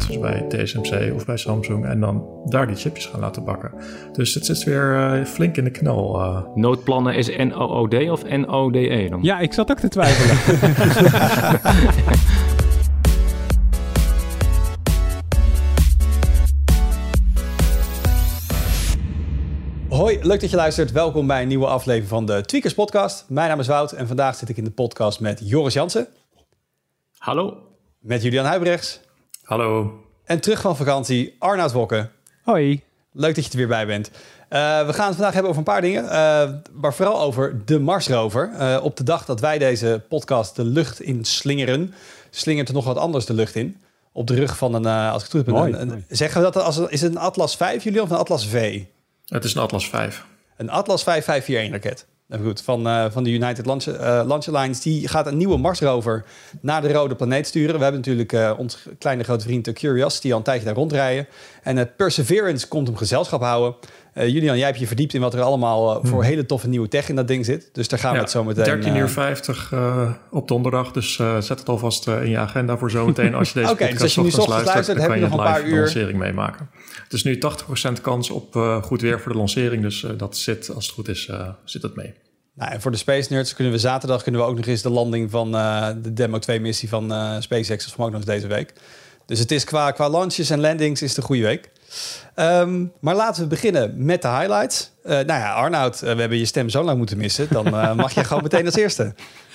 ergens bij TSMC of bij Samsung en dan daar die chipjes gaan laten bakken. Dus het zit weer flink in de knel. Noodplannen is NOOD of NODE dan? Ja, ik zat ook te twijfelen. Hoi, leuk dat je luistert. Welkom bij een nieuwe aflevering van de Tweakers podcast. Mijn naam is Wout en vandaag zit ik in de podcast met Joris Jansen. Hallo. Met Julian Huybrechts. Hallo. En terug van vakantie, Arnoud Wokke. Hoi. Leuk dat je er weer bij bent. We gaan het vandaag hebben over een paar dingen, maar vooral over de Mars rover. Op de dag dat wij deze podcast de lucht in slingeren, slingert er nog wat anders de lucht in. Op de rug van een, als ik het goed heb, zeggen we dat is het een Atlas V, Julian, of een Atlas V? Het is een Atlas V. Een Atlas V 541-raket. Even goed, van de United Launch Alliance. Die gaat een nieuwe Mars rover naar de rode planeet sturen. We hebben natuurlijk ons kleine grote vriend Curiosity al een tijdje daar rondrijden. En Perseverance komt hem gezelschap houden. Julian, jij hebt je verdiept in wat er allemaal voor hele toffe nieuwe tech in dat ding zit. Dus daar gaan we het zo meteen... 13:50 op donderdag. Dus zet het alvast in je agenda voor zometeen. Als je deze podcast dus als je nu ochtends luistert, dan heb je nog een paar uur de lancering meemaken. Het is nu 80% kans op goed weer voor de lancering. Dus dat zit, als het goed is, zit het mee. Nou, en voor de Space Nerds kunnen we zaterdag ook nog eens de landing van de Demo 2 missie van SpaceX. Dat is ook nog eens deze week. Dus het is qua launches en landings is het een goede week. Maar laten we beginnen met de highlights. Arnoud, we hebben je stem zo lang moeten missen. Dan mag je gewoon meteen als eerste.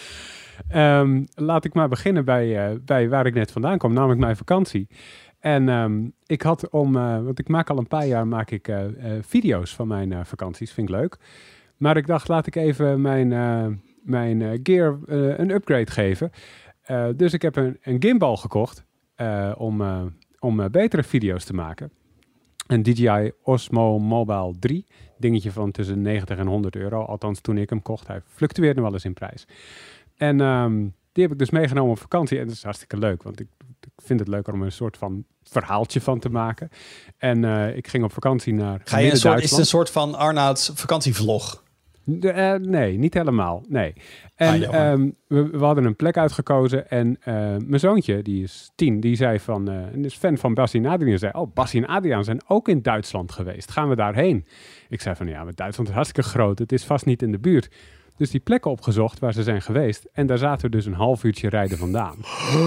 Laat ik maar beginnen bij waar ik net vandaan kwam, namelijk mijn vakantie. En ik had want ik maak al een paar jaar video's van mijn vakanties, vind ik leuk. Maar ik dacht, laat ik even mijn gear een upgrade geven. Dus ik heb een gimbal gekocht om betere video's te maken. Een DJI Osmo Mobile 3. Dingetje van tussen 90 en 100 euro. Althans, toen ik hem kocht. Hij fluctueert nog wel eens in prijs. En die heb ik dus meegenomen op vakantie. En dat is hartstikke leuk. Want ik vind het leuker om een soort van verhaaltje van te maken. En ik ging op vakantie naar Duitsland. Is het een soort van Arnouds vakantievlog? Nee, niet helemaal. Nee. En we hadden een plek uitgekozen. En mijn zoontje, die is 10, die zei is fan van Bassie en Adriaan. Zei, Bassie en Adriaan zijn ook in Duitsland geweest. Gaan we daarheen? Ik zei van, maar Duitsland is hartstikke groot. Het is vast niet in de buurt. Dus die plekken opgezocht waar ze zijn geweest. En daar zaten we dus een half uurtje rijden vandaan.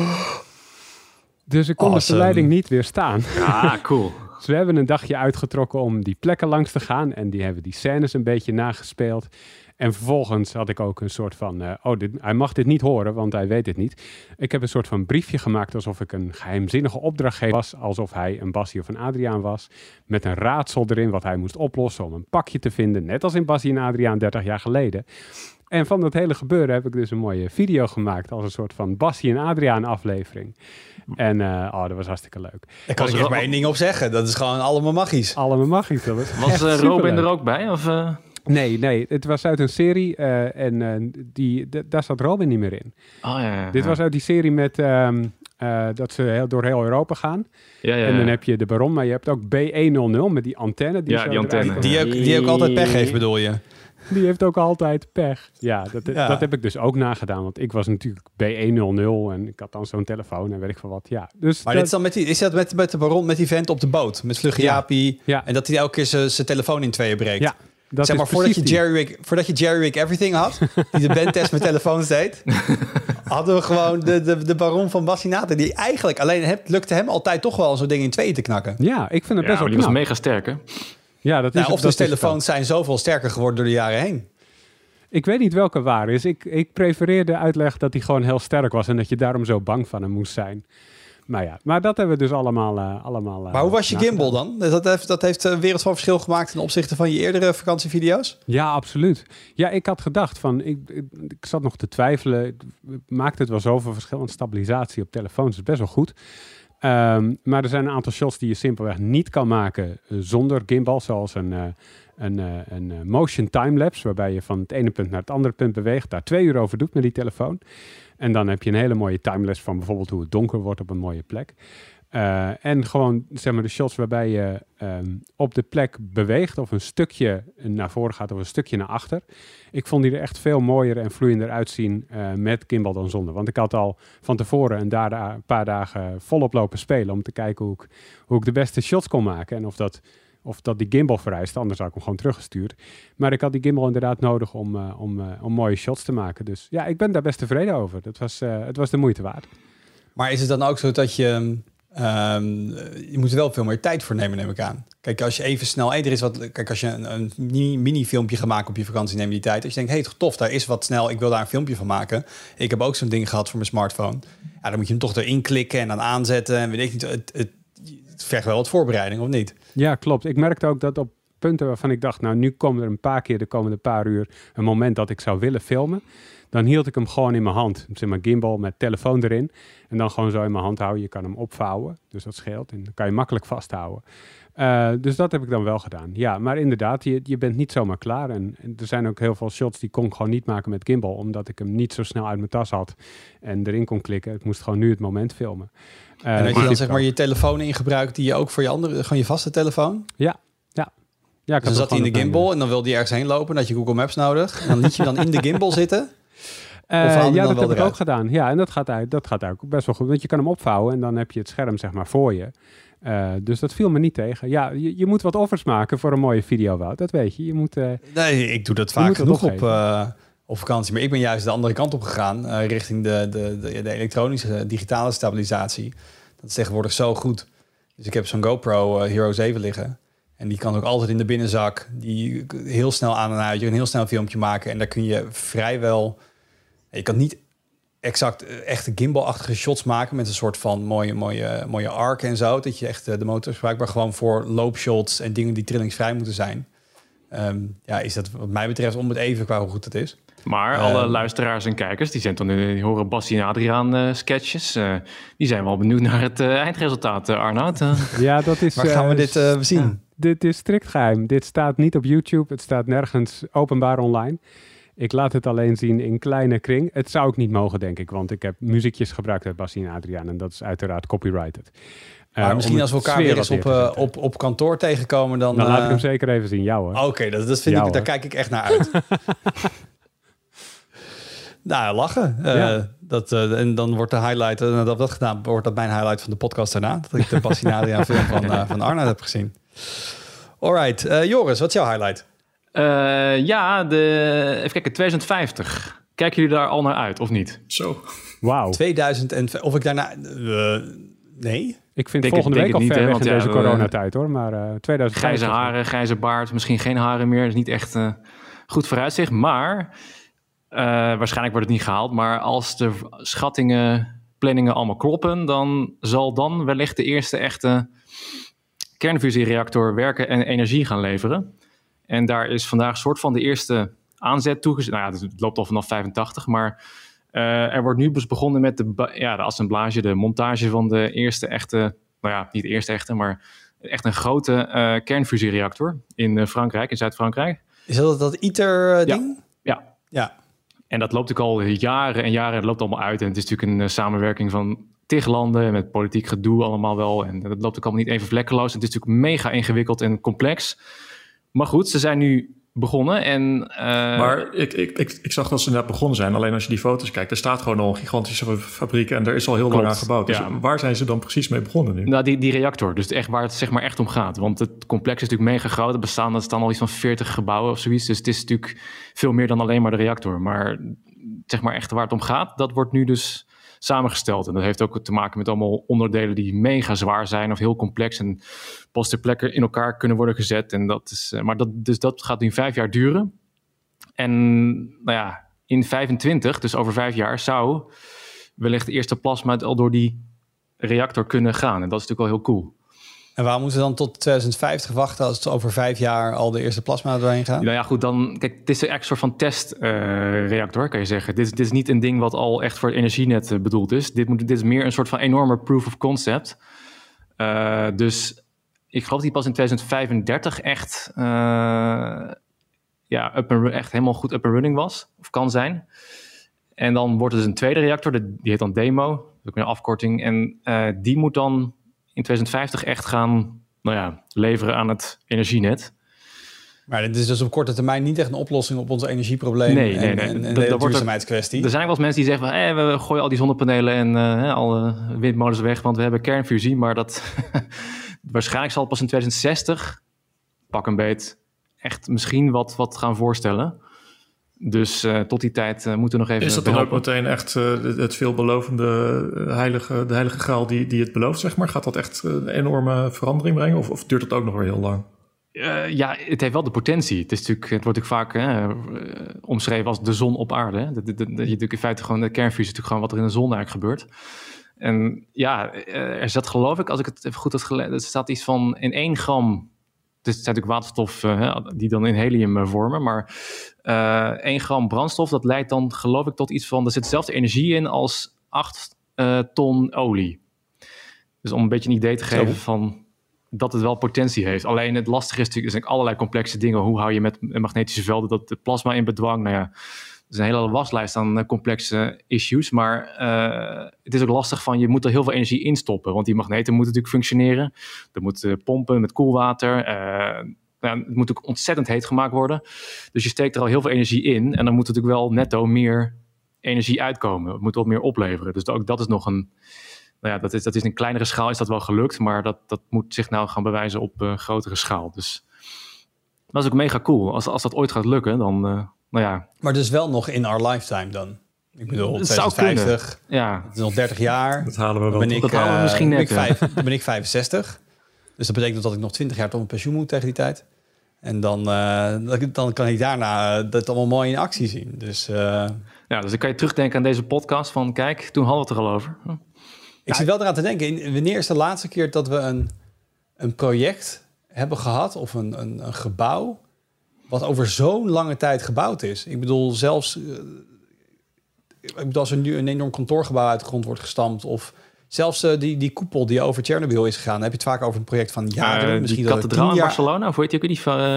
Dus ik kon de verleiding niet weerstaan. Ah, cool. Dus we hebben een dagje uitgetrokken om die plekken langs te gaan. En die hebben die scènes een beetje nagespeeld. En vervolgens had ik ook een soort van... hij mag dit niet horen, want hij weet het niet. Ik heb een soort van briefje gemaakt alsof ik een geheimzinnige opdrachtgever was. Alsof hij een Bassie of een Adriaan was. Met een raadsel erin wat hij moest oplossen om een pakje te vinden. Net als in Bassie en Adriaan 30 jaar geleden. En van dat hele gebeuren heb ik dus een mooie video gemaakt. Als een soort van Bassie en Adriaan aflevering. En dat was hartstikke leuk. Daar kan ik er maar één ding op zeggen. Dat is gewoon allemaal magisch. Allemaal magisch. Was Robin er ook bij? Of, Nee. Het was uit een serie daar zat Robin niet meer in. Dit was uit die serie met dat ze door heel Europa gaan. Ja. En dan heb je de Baron, maar je hebt ook B100 met die antenne. Die antenne. Die ook altijd pech heeft, bedoel je? Die heeft ook altijd pech. Ja, dat heb ik dus ook nagedaan. Want ik was natuurlijk B100 en ik had dan zo'n telefoon en weet ik veel wat. Ja, dus maar dit is dan met de Baron, met die vent op de boot? Met Vlugge Jaapie? Ja. En dat hij elke keer zijn telefoon in tweeën breekt? Ja. Zeg maar, voordat je Jerry Rig Everything had, die de bandtest met telefoons deed, hadden we gewoon de Baron van Bassinator, die eigenlijk alleen lukte hem altijd toch wel zo'n ding in tweeën te knakken. Ja, ik vind het best wel knap. Die was mega sterk, hè? Ja, dat is, of de telefoons zijn zoveel sterker geworden door de jaren heen. Ik weet niet welke waar is. Ik prefereer de uitleg dat hij gewoon heel sterk was en dat je daarom zo bang van hem moest zijn. Maar dat hebben we dus allemaal maar hoe was je gimbal dan? Dat heeft een wereld van verschil gemaakt ten opzichte van je eerdere vakantievideo's? Ja, absoluut. Ja, ik had gedacht van... Ik zat nog te twijfelen. Maakt het wel zoveel verschil? Want stabilisatie op telefoons is best wel goed. Maar er zijn een aantal shots die je simpelweg niet kan maken zonder gimbal. Zoals een motion timelapse, waarbij je van het ene punt naar het andere punt beweegt. Daar 2 uur over doet met die telefoon. En dan heb je een hele mooie timelapse van bijvoorbeeld hoe het donker wordt op een mooie plek. En gewoon, zeg maar, de shots waarbij je op de plek beweegt of een stukje naar voren gaat of een stukje naar achter. Ik vond die er echt veel mooier en vloeiender uitzien met gimbal dan zonder. Want ik had al van tevoren een paar dagen volop lopen spelen om te kijken hoe ik de beste shots kon maken. En of dat die gimbal vereist, anders had ik hem gewoon teruggestuurd. Maar ik had die gimbal inderdaad nodig om mooie shots te maken. Dus ja, ik ben daar best tevreden over. Het was de moeite waard. Maar is het dan ook zo dat je moet er wel veel meer tijd voor nemen, neem ik aan. Kijk, als je even snel... als je een mini-filmpje gaat maken op je vakantie, neem je die tijd. Als je denkt, hey, tof, daar is wat snel, ik wil daar een filmpje van maken. Ik heb ook zo'n ding gehad voor mijn smartphone. Ja, dan moet je hem toch erin klikken en dan aanzetten. En weet ik niet, het vergt wel wat voorbereiding, of niet? Ja, klopt. Ik merkte ook dat op punten waarvan ik dacht, nou, nu komen er een paar keer de komende paar uur een moment dat ik zou willen filmen. Dan hield ik hem gewoon in mijn hand. Zeg maar gimbal met telefoon erin. En dan gewoon zo in mijn hand houden. Je kan hem opvouwen, dus dat scheelt. En dan kan je makkelijk vasthouden. Dus dat heb ik dan wel gedaan. Ja, maar inderdaad, je bent niet zomaar klaar. En er zijn ook heel veel shots die kon ik gewoon niet maken met gimbal. Omdat ik hem niet zo snel uit mijn tas had en erin kon klikken. Ik moest gewoon nu het moment filmen. En dat je dan zeg maar je telefoon in gebruikt die je ook voor je andere, gewoon je vaste telefoon? Ja, dus dan zat hij in de gimbal en dan wilde hij ergens heen lopen. Dan had je Google Maps nodig. En dan liet je dan in de gimbal zitten. Ja, dat heb ik ook gedaan. Ja, en dat gaat eigenlijk best wel goed. Want je kan hem opvouwen en dan heb je het scherm zeg maar voor je. Dus dat viel me niet tegen. Ja, je moet wat offers maken voor een mooie video, Wout. Dat weet je. Nee, ik doe dat vaak genoeg op vakantie. Maar ik ben juist de andere kant op gegaan. Richting de elektronische digitale stabilisatie. Dat is tegenwoordig zo goed. Dus ik heb zo'n GoPro Hero 7 liggen. En die kan ook altijd in de binnenzak. Die heel snel aan en uit. Je kan een heel snel filmpje maken. En daar kun je vrijwel... Je kan niet exact echte gimbal-achtige shots maken... met een soort van mooie arc en zo. Dat je echt de motor gebruikt. Maar gewoon voor loopshots en dingen die trillingsvrij moeten zijn. Is dat wat mij betreft om het even qua hoe goed het is. Maar alle luisteraars en kijkers, die horen Bassie en Adriaan sketches. Die zijn wel benieuwd naar het eindresultaat, Arnoud. Ja, dat is... Waar gaan we dit zien? Ja, dit is strikt geheim. Dit staat niet op YouTube. Het staat nergens openbaar online. Ik laat het alleen zien in kleine kring. Het zou ook niet mogen, denk ik. Want ik heb muziekjes gebruikt uit Bassie en Adriaan. En dat is uiteraard copyrighted. Maar misschien als we elkaar weer eens op kantoor tegenkomen... Dan laat ik hem zeker even zien. Jou, hoor. Oké, dat vind ik, daar kijk ik echt naar uit. Nou, lachen. En dan wordt de highlight... nadat we dat gedaan, wordt dat mijn highlight van de podcast daarna. Dat ik de Bassie en Adriaan film van Arnoud heb gezien. Alright. Joris, wat is jouw highlight? Even kijken, 2050. Kijken jullie daar al naar uit, of niet? Zo. Wauw. 2000 of ik daarna... nee. Ik vind volgende week al ver weg in deze coronatijd, hoor. Maar 2050... Grijze haren, grijze baard, misschien geen haren meer. Dat is niet echt goed vooruitzicht. Maar waarschijnlijk wordt het niet gehaald. Maar als de schattingen, planningen allemaal kloppen... dan zal dan wellicht de eerste echte kernfusiereactor werken en energie gaan leveren. En daar is vandaag soort van de eerste aanzet toegezet. Nou ja, het loopt al vanaf 85, maar er wordt nu dus begonnen met de assemblage, de montage van de eerste echte, nou ja, niet de eerste echte, maar echt een grote kernfusiereactor in Frankrijk, in Zuid-Frankrijk. Is dat ITER-ding? Ja. En dat loopt natuurlijk al jaren en jaren, het loopt allemaal uit. En het is natuurlijk een samenwerking van 10 landen met politiek gedoe allemaal wel. En dat loopt ook allemaal niet even vlekkeloos. Het is natuurlijk mega ingewikkeld en complex. Maar goed, ze zijn nu begonnen en... Maar ik zag dat ze net begonnen zijn. Alleen als je die foto's kijkt, er staat gewoon al een gigantische fabriek en er is al heel lang aan gebouwd. Dus waar zijn ze dan precies mee begonnen nu? Nou, die reactor. Dus echt waar het zeg maar echt om gaat. Want het complex is natuurlijk mega groot. Er staan al iets van 40 gebouwen of zoiets. Dus het is natuurlijk veel meer dan alleen maar de reactor. Maar zeg maar echt waar het om gaat, dat wordt nu dus samengesteld. En dat heeft ook te maken met allemaal onderdelen die mega zwaar zijn of heel complex en pas ter plekke in elkaar kunnen worden gezet. En dat is, dat gaat nu 5 jaar duren. En nou ja, in 25, dus over 5 jaar, zou wellicht de eerste plasma al door die reactor kunnen gaan. En dat is natuurlijk wel heel cool. En waarom moeten we dan tot 2050 wachten als het over 5 jaar al de eerste plasma doorheen gaat? Nou ja, goed, dan... Kijk, het is een soort van testreactor, kan je zeggen. Dit is niet een ding wat al echt voor het energienet bedoeld is. Dit is meer een soort van enorme proof of concept. Dus ik geloof dat die pas in 2035 echt, echt helemaal goed up and running was. Of kan zijn. En dan wordt het dus een tweede reactor. Die heet dan Demo. Dat is ook een afkorting. En die moet dan in 2050 echt gaan leveren aan het energienet. Maar dit is dus op korte termijn niet echt een oplossing op ons energieprobleem en de duurzaamheidskwestie. Er zijn wel eens mensen die zeggen van, we gooien al die zonnepanelen en alle windmolens weg, want we hebben kernfusie. Maar dat waarschijnlijk zal het pas in 2060, pak een beet, echt misschien wat gaan voorstellen. Dus tot die tijd moeten we nog even... Is dat dan ook meteen echt het veelbelovende de heilige graal die het belooft, zeg maar? Gaat dat echt een enorme verandering brengen? Of duurt het ook nog weer heel lang? Het heeft wel de potentie. Het wordt natuurlijk vaak omschreven als de zon op aarde. Hè? Dat je natuurlijk in feite gewoon de kernfusie is natuurlijk gewoon wat er in de zon eigenlijk gebeurt. En er zat, geloof ik, als ik het even goed had gelezen, er staat iets van in 1 gram. Het zijn natuurlijk waterstof die dan in helium vormen, maar 1 gram brandstof, dat leidt dan, geloof ik, tot iets van, er zit dezelfde energie in als 8 ton olie. Dus om een beetje een idee te geven van dat het wel potentie heeft. Alleen het lastige is natuurlijk allerlei complexe dingen. Hoe hou je met magnetische velden dat de plasma in bedwang? Er is een hele waslijst aan complexe issues. Maar het is ook lastig van, je moet er heel veel energie in stoppen. Want die magneten moeten natuurlijk functioneren. Er moet pompen met koelwater. Het moet ook ontzettend heet gemaakt worden. Dus je steekt er al heel veel energie in. En dan moet er natuurlijk wel netto meer energie uitkomen. Het moet wat meer opleveren. Dus ook dat is nog een... dat is in kleinere schaal is dat wel gelukt, maar dat moet zich nou gaan bewijzen op grotere schaal. Dus dat is ook mega cool. Als dat ooit gaat lukken, dan Maar dus wel nog in our lifetime dan? Ik bedoel, 2050, ja. Het is nog 30 jaar. Dat halen we wel. Dat halen we misschien net. Dan ben ik 65. Dus dat betekent dat ik nog 20 jaar tot mijn pensioen moet tegen die tijd. En dan kan ik daarna dat allemaal mooi in actie zien. Dus dan kan je terugdenken aan deze podcast van, kijk, toen hadden we het er al over. Ik zit wel eraan te denken, wanneer is de laatste keer dat we een project hebben gehad of een gebouw wat over zo'n lange tijd gebouwd is? Ik bedoel, zelfs als er nu een enorm kantoorgebouw uit de grond wordt gestampt of zelfs die koepel die over Chernobyl is gegaan, dan heb je het vaak over een project van jaren. Misschien die kathedraal in Barcelona, of weet je ook die van...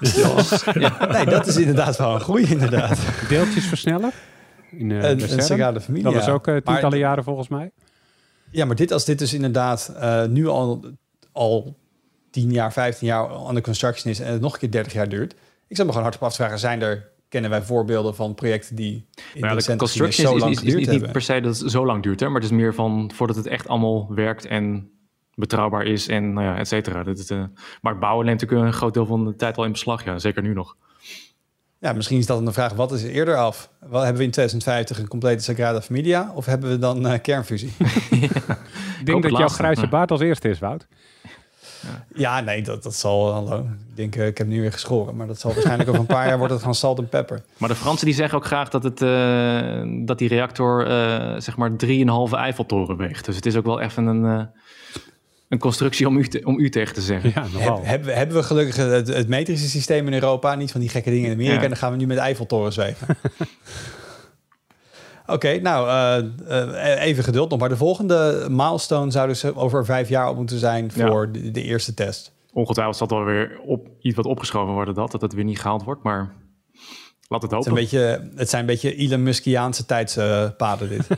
Nee, dat is inderdaad wel een groei, inderdaad. Deeltjesversneller? Een Sagrada Familia. Dat was ook tientallen jaren volgens mij. Ja, maar dit dus inderdaad nu al 10 jaar, 15 jaar aan de construction is en het nog een keer 30 jaar duurt. Ik zou me gewoon hardop afvragen, kennen wij voorbeelden van projecten die in de construction zo lang geduurd hebben? Niet per se dat het zo lang duurt, hè, maar het is meer van voordat het echt allemaal werkt en betrouwbaar is en et cetera. Maar het bouwen neemt natuurlijk een groot deel van de tijd al in beslag, ja, zeker nu nog. Ja, misschien is dat een vraag, wat is er eerder af? Wel, hebben we in 2050 een complete Sagrada Familia of hebben we dan kernfusie? Ik denk dat jouw grijze baard als eerste is, Wout. Ja, nee, dat zal... Hallo. Ik denk, ik heb nu weer geschoren, maar dat zal waarschijnlijk over een paar jaar wordt het gewoon salt en pepper. Maar de Fransen die zeggen ook graag dat die reactor zeg maar 3,5 Eiffeltoren weegt. Dus het is ook wel even een constructie om u tegen te zeggen. Ja, hebben we gelukkig het metrische systeem in Europa, niet van die gekke dingen in Amerika. En dan gaan we nu met Eiffeltoren zweven. Oké, even geduld nog. Maar de volgende milestone zou dus over 5 jaar op moeten zijn voor de eerste test. Ongetwijfeld zal het alweer iets wat opgeschoven worden dat het weer niet gehaald wordt, maar laat het hopen. Het zijn een beetje Elon Muskiaanse tijdspaden dit.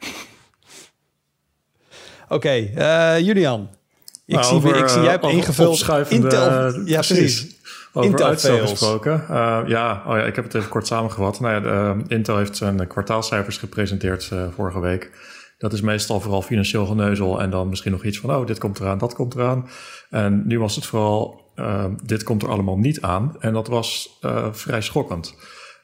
Oké, Julian. Ik zie jij hebt ingevuld Intel. Ja, precies. Over Intel uitstel fails. gesproken. Ik heb het even kort samengevat. Intel heeft zijn kwartaalcijfers gepresenteerd vorige week. Dat is meestal vooral financieel geneuzel en dan misschien nog iets van, dit komt eraan, dat komt eraan. En nu was het vooral, dit komt er allemaal niet aan. En dat was vrij schokkend.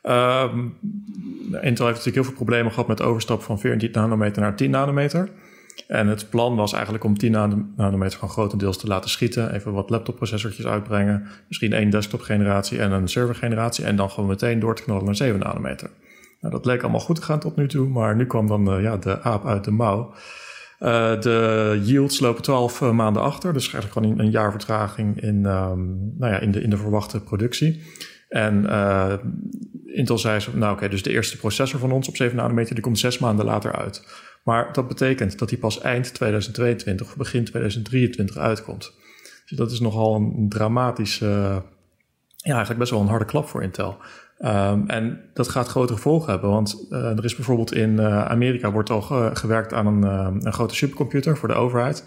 Intel heeft natuurlijk heel veel problemen gehad met de overstap van 14 nanometer naar 10 nanometer. En het plan was eigenlijk om 10 nanometer van grotendeels te laten schieten. Even wat laptopprocessortjes uitbrengen. Misschien 1 desktop-generatie en een server-generatie. En dan gewoon meteen door te knallen naar 7 nanometer. Nou, dat leek allemaal goed te gaan tot nu toe. Maar nu kwam dan de aap uit de mouw. De yields lopen 12 maanden achter. Dus eigenlijk gewoon een jaar vertraging in de verwachte productie. En Intel zei zo, dus de eerste processor van ons op 7 nanometer... die komt 6 maanden later uit. Maar dat betekent dat die pas eind 2022 of begin 2023 uitkomt. Dus dat is nogal een dramatische... eigenlijk best wel een harde klap voor Intel. En dat gaat grote gevolgen hebben. Want er is bijvoorbeeld in Amerika wordt al gewerkt aan een grote supercomputer voor de overheid.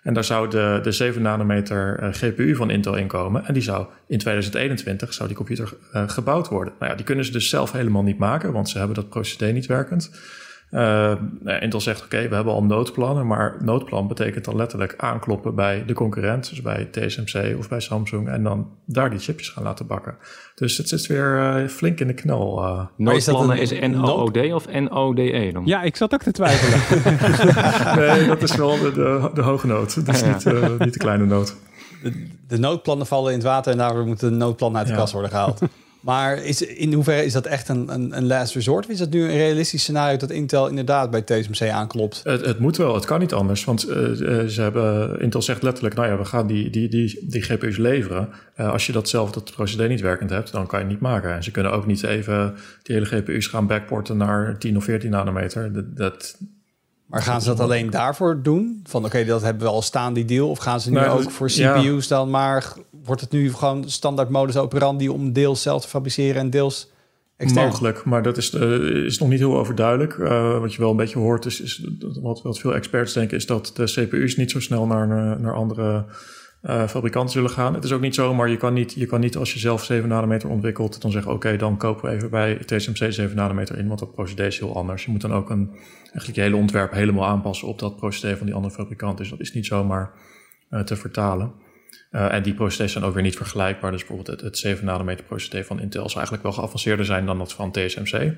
En daar zou de 7 nanometer GPU van Intel in komen. En die zou in 2021 zou die computer gebouwd worden. Nou ja, die kunnen ze dus zelf helemaal niet maken, want ze hebben dat procedé niet werkend. Intel zegt, oké, we hebben al noodplannen, maar noodplan betekent dan letterlijk aankloppen bij de concurrent, dus bij TSMC of bij Samsung, en dan daar die chipjes gaan laten bakken. Dus het zit weer flink in de knel. Noodplannen is NOOD of NODE dan? Ja, ik zat ook te twijfelen. Nee, dat is wel de hoge nood. Dat is niet de kleine nood. De noodplannen vallen in het water en daardoor moet de noodplan uit de kast worden gehaald. Maar in hoeverre is dat echt een last resort? Of is dat nu een realistisch scenario dat Intel inderdaad bij TSMC aanklopt? Het moet wel, het kan niet anders. Want Intel zegt letterlijk, nou ja, we gaan die GPU's leveren. Als je dat procedé niet werkend hebt, dan kan je het niet maken. En ze kunnen ook niet even die hele GPU's gaan backporten naar 10 of 14 nanometer. Maar gaan ze dat alleen daarvoor doen? Van oké, dat hebben we al staan, die deal. Of gaan ze nu ook voor CPU's dan maar... Wordt het nu gewoon standaard modus operandi om deels zelf te fabriceren en deels extern? Mogelijk, maar dat is nog niet heel overduidelijk. Wat je wel een beetje hoort is wat veel experts denken, is dat de CPU's niet zo snel naar andere fabrikanten zullen gaan. Het is ook niet zo, maar je kan niet als je zelf 7 nanometer ontwikkelt, dan zeggen oké, dan kopen we even bij TSMC 7 nanometer in, want dat procedé is heel anders. Je moet dan ook eigenlijk je hele ontwerp helemaal aanpassen op dat procedé van die andere fabrikant. Dus dat is niet zomaar te vertalen. En die procedés zijn ook weer niet vergelijkbaar. Dus bijvoorbeeld het 7 nanometer procedé van Intel zou eigenlijk wel geavanceerder zijn dan dat van TSMC.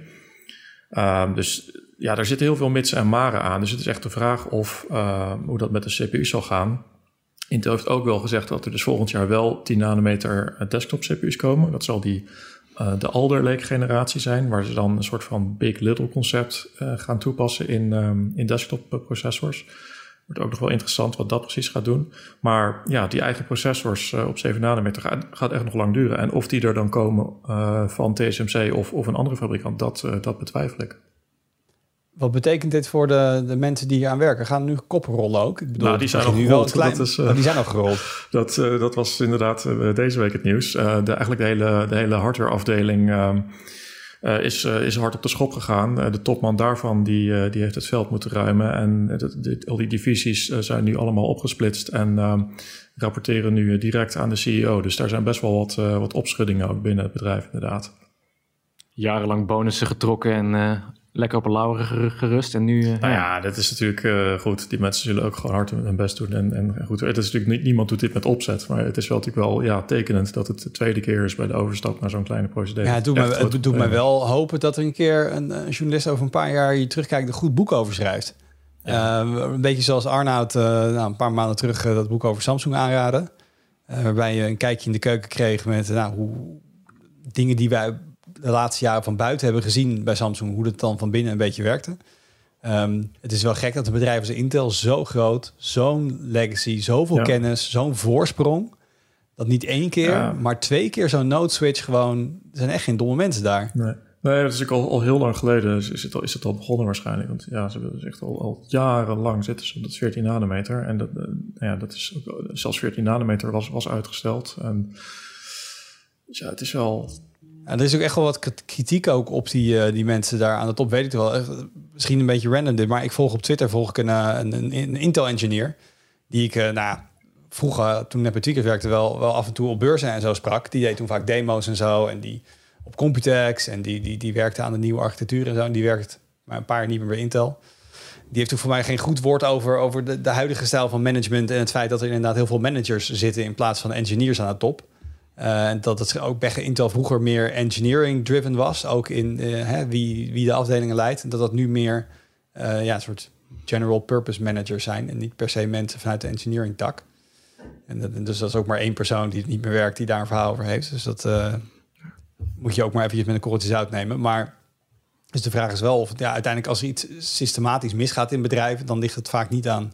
Dus ja, daar zitten heel veel mitsen en maren aan. Dus het is echt de vraag hoe dat met de CPU zal gaan. Intel heeft ook wel gezegd dat er dus volgend jaar wel 10 nanometer desktop CPU's komen. Dat zal de Alder Lake generatie zijn, waar ze dan een soort van Big Little concept gaan toepassen in desktop processors. Wordt ook nog wel interessant wat dat precies gaat doen. Maar ja, die eigen processors op 7 nanometer gaat echt nog lang duren. En of die er dan komen van TSMC of een andere fabrikant, dat betwijfel ik. Wat betekent dit voor de mensen die hier aan werken? Gaan nu koppen rollen ook? Ik bedoel, die zijn al gerold. Die zijn al gerold. Dat was inderdaad deze week het nieuws. Eigenlijk de hele hardwareafdeling is hard op de schop gegaan. De topman daarvan die heeft het veld moeten ruimen. En al die divisies zijn nu allemaal opgesplitst en rapporteren nu direct aan de CEO. Dus daar zijn best wel wat opschuddingen ook binnen het bedrijf inderdaad. Jarenlang bonussen getrokken en lekker op een lauweren gerust. En nu... dat is natuurlijk goed. Die mensen zullen ook gewoon hard hun best doen. En goed, het is natuurlijk niemand doet dit met opzet. Maar het is wel natuurlijk wel tekenend dat het de tweede keer is bij de overstap naar zo'n kleine procedé. Ja, het doet mij wel hopen dat er een keer een journalist over een paar jaar hier terugkijkt, een goed boek over schrijft. Ja. Een beetje zoals Arnoud een paar maanden terug dat boek over Samsung aanraadde. Waarbij je een kijkje in de keuken kreeg met hoe dingen die wij de laatste jaren van buiten hebben gezien bij Samsung, hoe dat dan van binnen een beetje werkte. Het is wel gek dat een bedrijf als Intel zo groot, zo'n legacy, zoveel kennis, zo'n voorsprong, dat niet 1 keer, maar 2 keer zo'n node switch gewoon, er zijn echt geen domme mensen daar. Nee, dat is ook al heel lang geleden. Is het al begonnen waarschijnlijk. Want ja, ze willen dus echt al jarenlang zitten ze op dat 14 nanometer. En dat is ook, zelfs 14 nanometer was uitgesteld. En ja, het is wel... En er is ook echt wel wat kritiek ook op die mensen daar aan de top, weet ik wel. Misschien een beetje random dit, maar ik volg op Twitter een Intel-engineer die ik vroeger, toen ik bij Tweakers werkte, wel af en toe op beurzen en zo sprak. Die deed toen vaak demo's en zo en die op Computex en die werkte aan de nieuwe architectuur en zo. En die werkt maar een paar jaar niet meer bij Intel. Die heeft toen voor mij geen goed woord over de huidige stijl van management en het feit dat er inderdaad heel veel managers zitten in plaats van engineers aan de top. En dat het ook bij Intel vroeger meer engineering-driven was. Ook in wie de afdelingen leidt. En dat nu meer een soort general purpose managers zijn. En niet per se mensen vanuit de engineering tak. Dus dat is ook maar 1 persoon die het niet meer werkt, die daar een verhaal over heeft. Dus dat moet je ook maar eventjes met een korreltje zout nemen. Maar dus de vraag is wel of uiteindelijk als er iets systematisch misgaat in bedrijven, dan ligt het vaak niet aan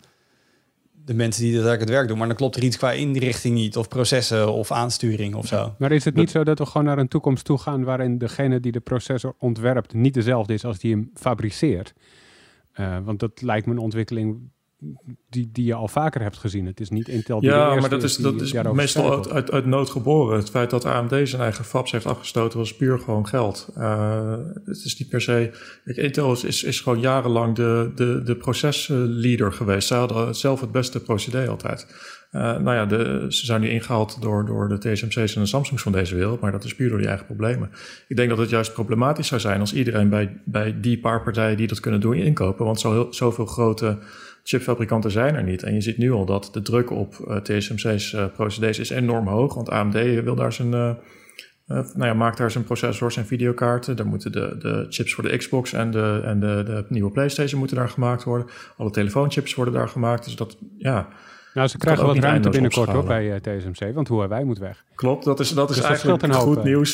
de mensen die het werk doen, maar dan klopt er iets qua inrichting niet, of processen, of aansturing of zo. Maar is het niet zo dat we gewoon naar een toekomst toe gaan waarin degene die de processor ontwerpt niet dezelfde is als die hem fabriceert? Want dat lijkt me een ontwikkeling die je al vaker hebt gezien. Het is niet Intel die de eerste maar dat is meestal uit nood geboren. Het feit dat AMD zijn eigen fabs heeft afgestoten was puur gewoon geld. Het is niet per se... Intel is gewoon jarenlang de procesleader geweest. Ze hadden zelf het beste procedé altijd. Ze zijn nu ingehaald door de TSMC's en de Samsungs van deze wereld, maar dat is puur door die eigen problemen. Ik denk dat het juist problematisch zou zijn als iedereen bij die paar partijen die dat kunnen doen inkopen, want zoveel grote chipfabrikanten zijn er niet. En je ziet nu al dat de druk op TSMC's procedés is enorm hoog, want AMD wil daar maakt daar zijn processors en videokaarten. Daar moeten de chips voor de Xbox en de nieuwe PlayStation moeten daar gemaakt worden. Alle telefoonchips worden daar gemaakt. Dus dat, Nou, ze krijgen wat ruimte binnenkort hoor, bij TSMC, want Huawei moet weg. Klopt, dat is eigenlijk goed nieuws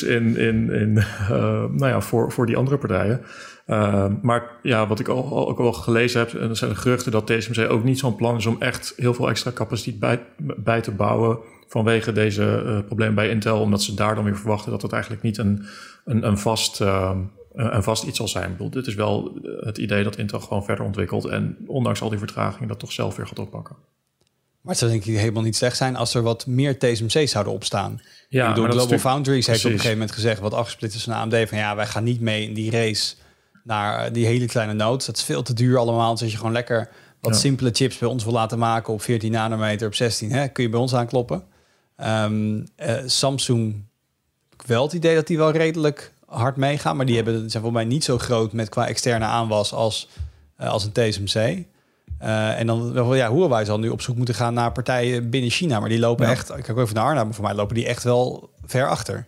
voor die andere partijen. Maar wat ik ook wel gelezen heb, en er zijn geruchten dat TSMC ook niet zo'n plan is om echt heel veel extra capaciteit bij te bouwen vanwege deze problemen bij Intel, omdat ze daar dan weer verwachten dat het eigenlijk niet een vast iets zal zijn. Ik bedoel, dit is wel het idee dat Intel gewoon verder ontwikkelt en ondanks al die vertragingen dat toch zelf weer gaat oppakken. Maar het zou denk ik helemaal niet slecht zijn als er wat meer TSMC's zouden opstaan. Ja, Global Foundries heeft op een gegeven moment gezegd, wat afgesplitst is van AMD, van wij gaan niet mee in die race naar die hele kleine nodes. Dat is veel te duur allemaal. Dus als je gewoon lekker wat simpele chips bij ons wil laten maken op 14 nanometer, op 16, kun je bij ons aankloppen. Samsung, heb ik wel het idee dat die wel redelijk hard meegaan, maar die zijn voor mij niet zo groot met qua externe aanwas als een TSMC. En dan Huawei zal nu op zoek moeten gaan naar partijen binnen China. Maar die lopen echt, ik kijk even naar Arnhem, maar voor mij lopen die echt wel ver achter.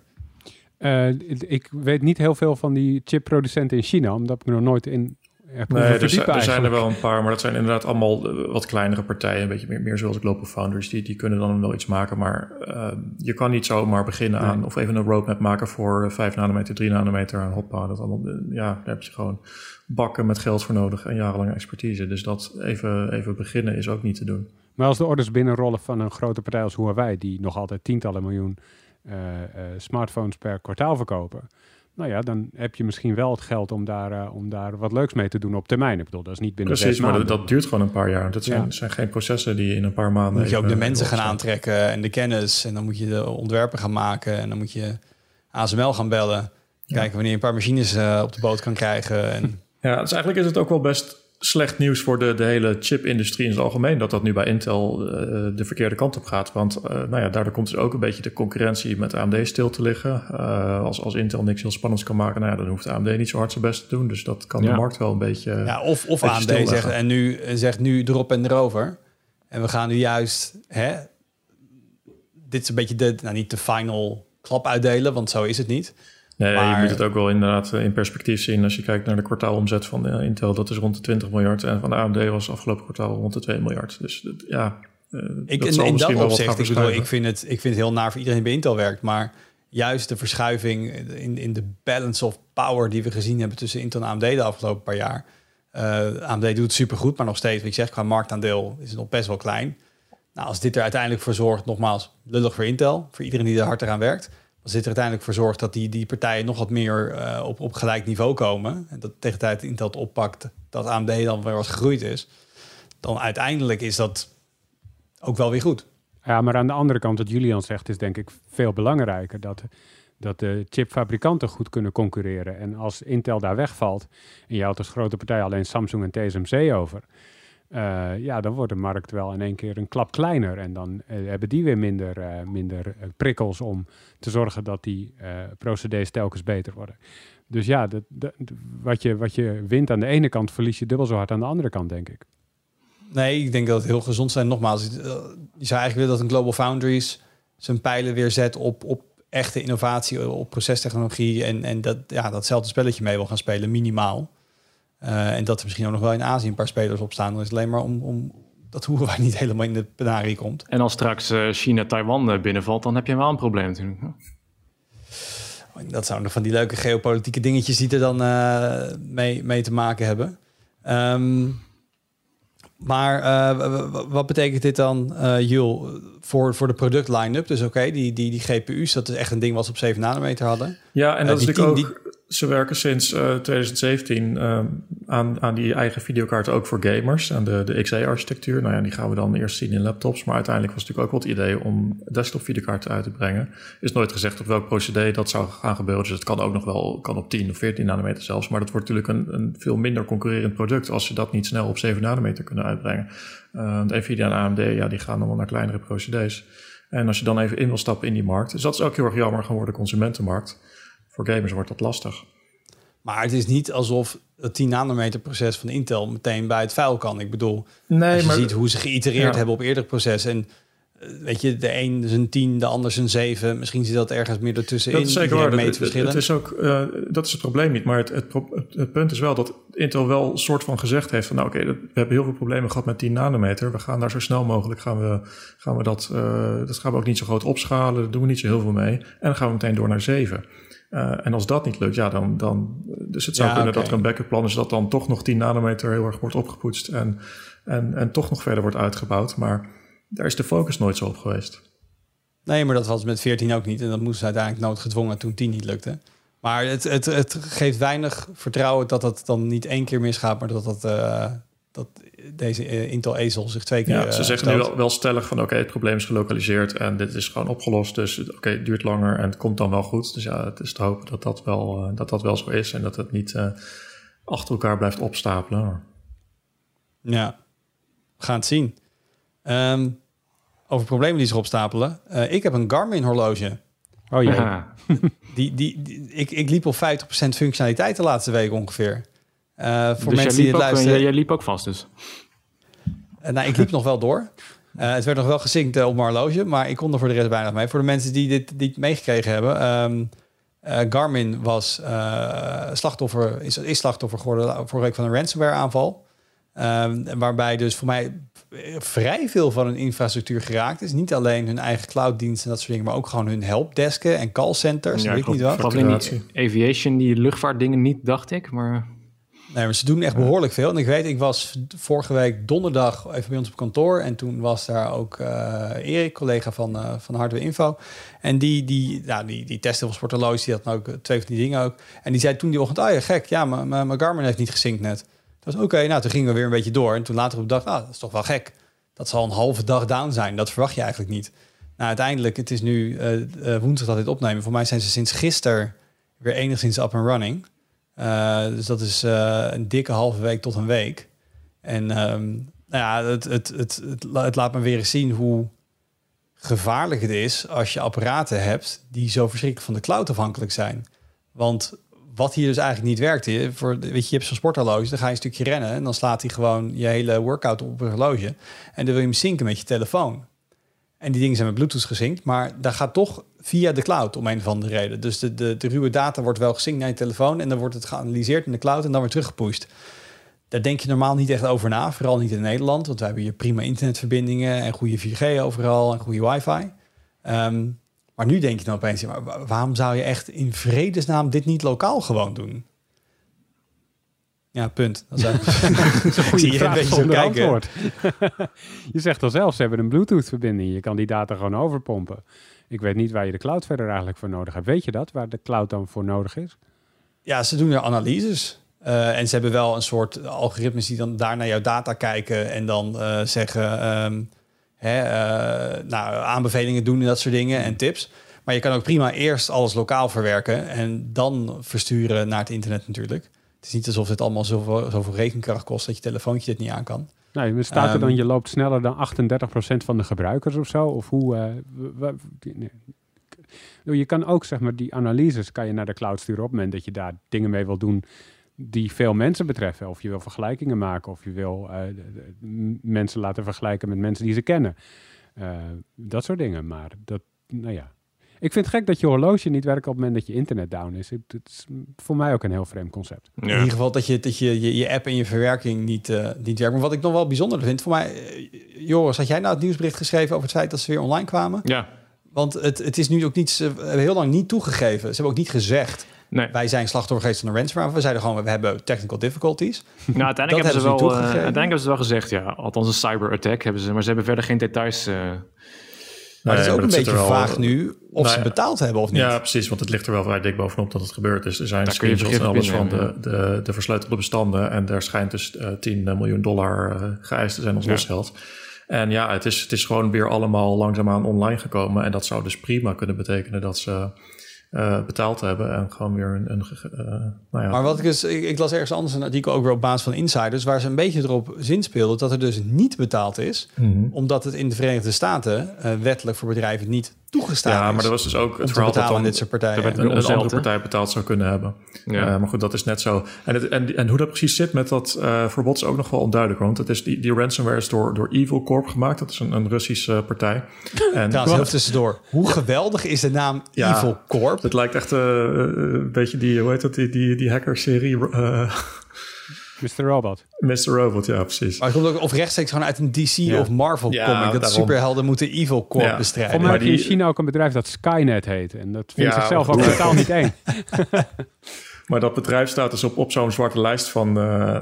Ik weet niet heel veel van die chipproducenten in China, omdat ik me nog nooit in heb verdiepen. Er zijn er wel een paar, maar dat zijn inderdaad allemaal wat kleinere partijen. Een beetje meer zoals Global Foundries. Die kunnen dan wel iets maken, maar je kan niet zomaar beginnen aan of even een roadmap maken voor 5 nanometer, 3 nanometer en hoppa. Dat allemaal, daar heb je gewoon bakken met geld voor nodig en jarenlange expertise. Dus dat even beginnen is ook niet te doen. Maar als de orders binnenrollen van een grote partij als Huawei, die nog altijd tientallen miljoen smartphones per kwartaal verkopen, dan heb je misschien wel het geld om daar wat leuks mee te doen op termijn. Ik bedoel, dat is niet binnen 6 maanden. Precies, maar dat duurt gewoon een paar jaar. Dat zijn geen processen die je in een paar maanden... Dan moet je ook de mensen gaan aantrekken en de kennis. En dan moet je de ontwerpen gaan maken. En dan moet je ASML gaan bellen. Kijken wanneer je een paar machines op de boot kan krijgen. En dus eigenlijk is het ook wel best slecht nieuws voor de hele chipindustrie in het algemeen, dat nu bij Intel de verkeerde kant op gaat. Want daardoor komt dus ook een beetje de concurrentie met AMD stil te liggen. Als Intel niks heel spannends kan maken, dan hoeft AMD niet zo hard zijn best te doen. Dus dat kan de markt wel een beetje of AMD zegt nu erop en erover. En we gaan nu juist... dit is een beetje niet de final klap uitdelen, want zo is het niet. Nee, maar je moet het ook wel inderdaad in perspectief zien. Als je kijkt naar de kwartaalomzet van Intel, dat is rond de 20 miljard. En van de AMD was afgelopen kwartaal rond de 2 miljard. Dus in dat opzicht, ik vind het heel naar voor iedereen die bij Intel werkt. Maar juist de verschuiving in de balance of power die we gezien hebben tussen Intel en AMD de afgelopen paar jaar. AMD doet het supergoed, maar nog steeds, wat ik zeg, qua marktaandeel is het nog best wel klein. Nou, als dit er uiteindelijk voor zorgt, nogmaals, lullig voor Intel, voor iedereen die er hard aan werkt, als dit er uiteindelijk voor zorgt dat die partijen nog wat meer op gelijk niveau komen, en dat tegen de tijd Intel het oppakt, dat AMD dan weer wat gegroeid is, dan uiteindelijk is dat ook wel weer goed. Ja, maar aan de andere kant, wat Julian zegt, is denk ik veel belangrijker dat de chipfabrikanten goed kunnen concurreren. En als Intel daar wegvalt en je houdt als grote partij alleen Samsung en TSMC over, dan wordt de markt wel in één keer een klap kleiner. En dan hebben die weer minder prikkels om te zorgen dat die procedés telkens beter worden. Dus ja, wat je wint aan de ene kant, verlies je dubbel zo hard aan de andere kant, denk ik. Nee, ik denk dat het heel gezond zijn. Nogmaals, je zou eigenlijk willen dat een Global Foundries zijn pijlen weer zet op echte innovatie, op procestechnologie en datzelfde spelletje mee wil gaan spelen, minimaal. En dat er misschien ook nog wel in Azië een paar spelers op staan. Dan is het alleen maar om dat Huawei niet helemaal in de penarie komt. En als straks China Taiwan binnenvalt, dan heb je wel een probleem natuurlijk. Dat zou nog van die leuke geopolitieke dingetjes die er dan mee te maken hebben. Maar wat betekent dit dan, Jul, voor de product line-up? Dus die GPU's, dat is echt een ding wat ze op 7 nanometer hadden. Ja, en dat is natuurlijk ook... Ze werken sinds 2017 aan die eigen videokaarten ook voor gamers. En de XE-architectuur. Nou ja, die gaan we dan eerst zien in laptops. Maar uiteindelijk was het natuurlijk ook wel het idee om desktop videokaarten uit te brengen. Is nooit gezegd op welk procedé dat zou gaan gebeuren. Dus het kan ook nog wel op 10 of 14 nanometer zelfs. Maar dat wordt natuurlijk een veel minder concurrerend product als ze dat niet snel op 7 nanometer kunnen uitbrengen. De Nvidia en AMD, ja, die gaan dan wel naar kleinere procedés. En als je dan even in wil stappen in die markt. Dus dat is ook heel erg jammer geworden, consumentenmarkt. Voor gamers wordt dat lastig. Maar het is niet alsof het 10 nanometer proces van Intel meteen bij het vuil kan. Ik bedoel, als je ziet hoe ze geïtereerd hebben op eerder proces. En weet je, de een is een 10, de ander is een 7. Misschien zit dat ergens meer ertussenin. Dat is zeker waar. Het is ook, dat is het probleem niet. Maar het punt is wel dat Intel wel een soort van gezegd heeft van... nou oké, we hebben heel veel problemen gehad met 10 nanometer. We gaan daar zo snel mogelijk gaan we dat gaan we ook niet zo groot opschalen. Daar doen we niet zo heel veel mee. En dan gaan we meteen door naar 7. En als dat niet lukt, ja, dan dus het zou kunnen dat er een backup plan is dat dan toch nog 10 nanometer heel erg wordt opgepoetst en toch nog verder wordt uitgebouwd. Maar daar is de focus nooit zo op geweest. Nee, maar dat was met 14 ook niet. En dat moest uiteindelijk noodgedwongen toen 10 niet lukte. Maar het geeft weinig vertrouwen dat dat dan niet 1 keer misgaat, maar dat deze Intel Ezel zich 2 keer... Ja, ze zeggen nu wel stellig van oké, het probleem is gelokaliseerd en dit is gewoon opgelost. Dus oké, het duurt langer en het komt dan wel goed. Dus ja, het is te hopen dat wel zo is en dat het niet achter elkaar blijft opstapelen. Ja, we gaan het zien. Over problemen die zich opstapelen. Ik heb een Garmin horloge. Oh ja. Ik liep op 50% functionaliteit de laatste week ongeveer. Voor dus mensen die het luisteren. Jij liep ook vast dus? Nou, ik liep nog wel door. Het werd nog wel gesynct op mijn horloge, maar ik kon er voor de rest bijna mee. Voor de mensen die dit meegekregen hebben. Garmin was is slachtoffer geworden vorige week van een ransomware aanval. Waarbij dus voor mij vrij veel van hun infrastructuur geraakt is. Niet alleen hun eigen clouddiensten en dat soort dingen, maar ook gewoon hun helpdesken en callcenters. Ja, weet ik niet wat. Alleen die aviation, die luchtvaartdingen niet, dacht ik. Maar... Nee, maar ze doen echt behoorlijk veel. En ik weet, ik was vorige week donderdag even bij ons op kantoor. En toen was daar ook Erik, collega van Hardware Info. En die testen van sporthorloges, die had ook 2 van die dingen ook. En die zei toen die ochtend, ja gek, ja, mijn Garmin heeft niet gesynct net. Dat was oké, nou toen gingen we weer een beetje door. En toen later op de dag, dat is toch wel gek. Dat zal een halve dag down zijn. Dat verwacht je eigenlijk niet. Nou, uiteindelijk, het is nu woensdag dat dit opnemen. Voor mij zijn ze sinds gisteren weer enigszins up and running. Dus dat is een dikke halve week tot een week. En het laat me weer eens zien hoe gevaarlijk het is als je apparaten hebt die zo verschrikkelijk van de cloud afhankelijk zijn. Want wat hier dus eigenlijk niet werkt, je hebt zo'n sporthorloge, dan ga je een stukje rennen en dan slaat hij gewoon je hele workout op een horloge. En dan wil je hem synken met je telefoon. En die dingen zijn met Bluetooth gesynct, maar dat gaat toch via de cloud om een of andere reden. Dus de ruwe data wordt wel gesynct naar je telefoon en dan wordt het geanalyseerd in de cloud en dan weer teruggepusht. Daar denk je normaal niet echt over na, vooral niet in Nederland, want we hebben hier prima internetverbindingen en goede 4G overal en goede wifi. Maar nu denk je dan opeens, maar waarom zou je echt in vredesnaam dit niet lokaal gewoon doen? Ja, punt. Dat is een goede vraag zonder antwoord. Je zegt al zelf, ze hebben een Bluetooth-verbinding. Je kan die data gewoon overpompen. Ik weet niet waar je de cloud verder eigenlijk voor nodig hebt. Weet je dat, waar de cloud dan voor nodig is? Ja, ze doen er analyses. En ze hebben wel een soort algoritmes die dan daar naar jouw data kijken en dan zeggen... aanbevelingen doen en dat soort dingen en tips. Maar je kan ook prima eerst alles lokaal verwerken en dan versturen naar het internet natuurlijk. Het is niet alsof dit allemaal zoveel rekenkracht kost dat je telefoontje dit niet aan kan. Nou, staat er dan je loopt sneller dan 38% van de gebruikers of zo? Of hoe? Je kan ook, zeg maar, die analyses kan je naar de cloud sturen op het moment dat je daar dingen mee wil doen die veel mensen betreffen. Of je wil vergelijkingen maken of je wil mensen laten vergelijken met mensen die ze kennen. Dat soort dingen. Maar dat, nou ja. Ik vind het gek dat je horloge niet werkt op het moment dat je internet down is. Het is voor mij ook een heel vreemd concept. Ja. In ieder geval dat je app en je verwerking niet werkt. Maar wat ik nog wel bijzonder vind, voor mij... Joris, had jij nou het nieuwsbericht geschreven over het feit dat ze weer online kwamen? Ja. Want het is nu ook niet... Ze hebben heel lang niet toegegeven. Ze hebben ook niet gezegd... Nee. Wij zijn slachtoffer geweest van een ransomware. We zeiden gewoon, we hebben technical difficulties. Nou, uiteindelijk hebben ze wel gezegd, ja. Althans een cyberattack hebben ze. Maar ze hebben verder geen details Maar het is ook maar een dat beetje zit er wel- vaag nu of ze betaald hebben of niet. Ja, precies, want het ligt er wel vrij dik bovenop dat het gebeurd is. Er zijn Daar kun je screenshots en alles begrip van vinden, de versleutelde bestanden. En daar schijnt dus $10 miljoen geëist te zijn als losgeld. En ja, het is gewoon weer allemaal langzaamaan online gekomen. En dat zou dus prima kunnen betekenen dat ze betaald hebben. En gewoon weer Maar wat ik las ergens anders een artikel ook weer op basis van insiders, waar ze een beetje erop zinspeelden dat er dus niet betaald is, omdat het in de Verenigde Staten wettelijk voor bedrijven niet toegestaan is. Ja, maar dat was dus ook het verhaal dat betalen aan dan dit soort partijen. Er werd een omzeild, andere hè? partij betaald zou kunnen hebben. Ja. Maar goed, dat is net zo. En hoe dat precies zit met dat verbod is ook nog wel onduidelijk. Want het is die ransomware is door Evil Corp gemaakt. Dat is een Russische partij. En Trouwens, heel tussendoor. Hoe geweldig is de naam Ja. Evil Corp? het lijkt echt een beetje die, hoe heet dat, die hacker-serie. Mr. Robot. Mr. Robot, ja, precies. Maar het komt ook of rechtstreeks gewoon uit een DC Ja. of Marvel Ja, comic. Dat daarom. superhelden moeten Evil Corp Ja. bestrijden. Voor mij heb je in die- China ook een bedrijf dat Skynet heet. En dat vindt Ja, zichzelf ook goed. totaal niet eng. Maar dat bedrijf staat dus op zo'n zwarte lijst van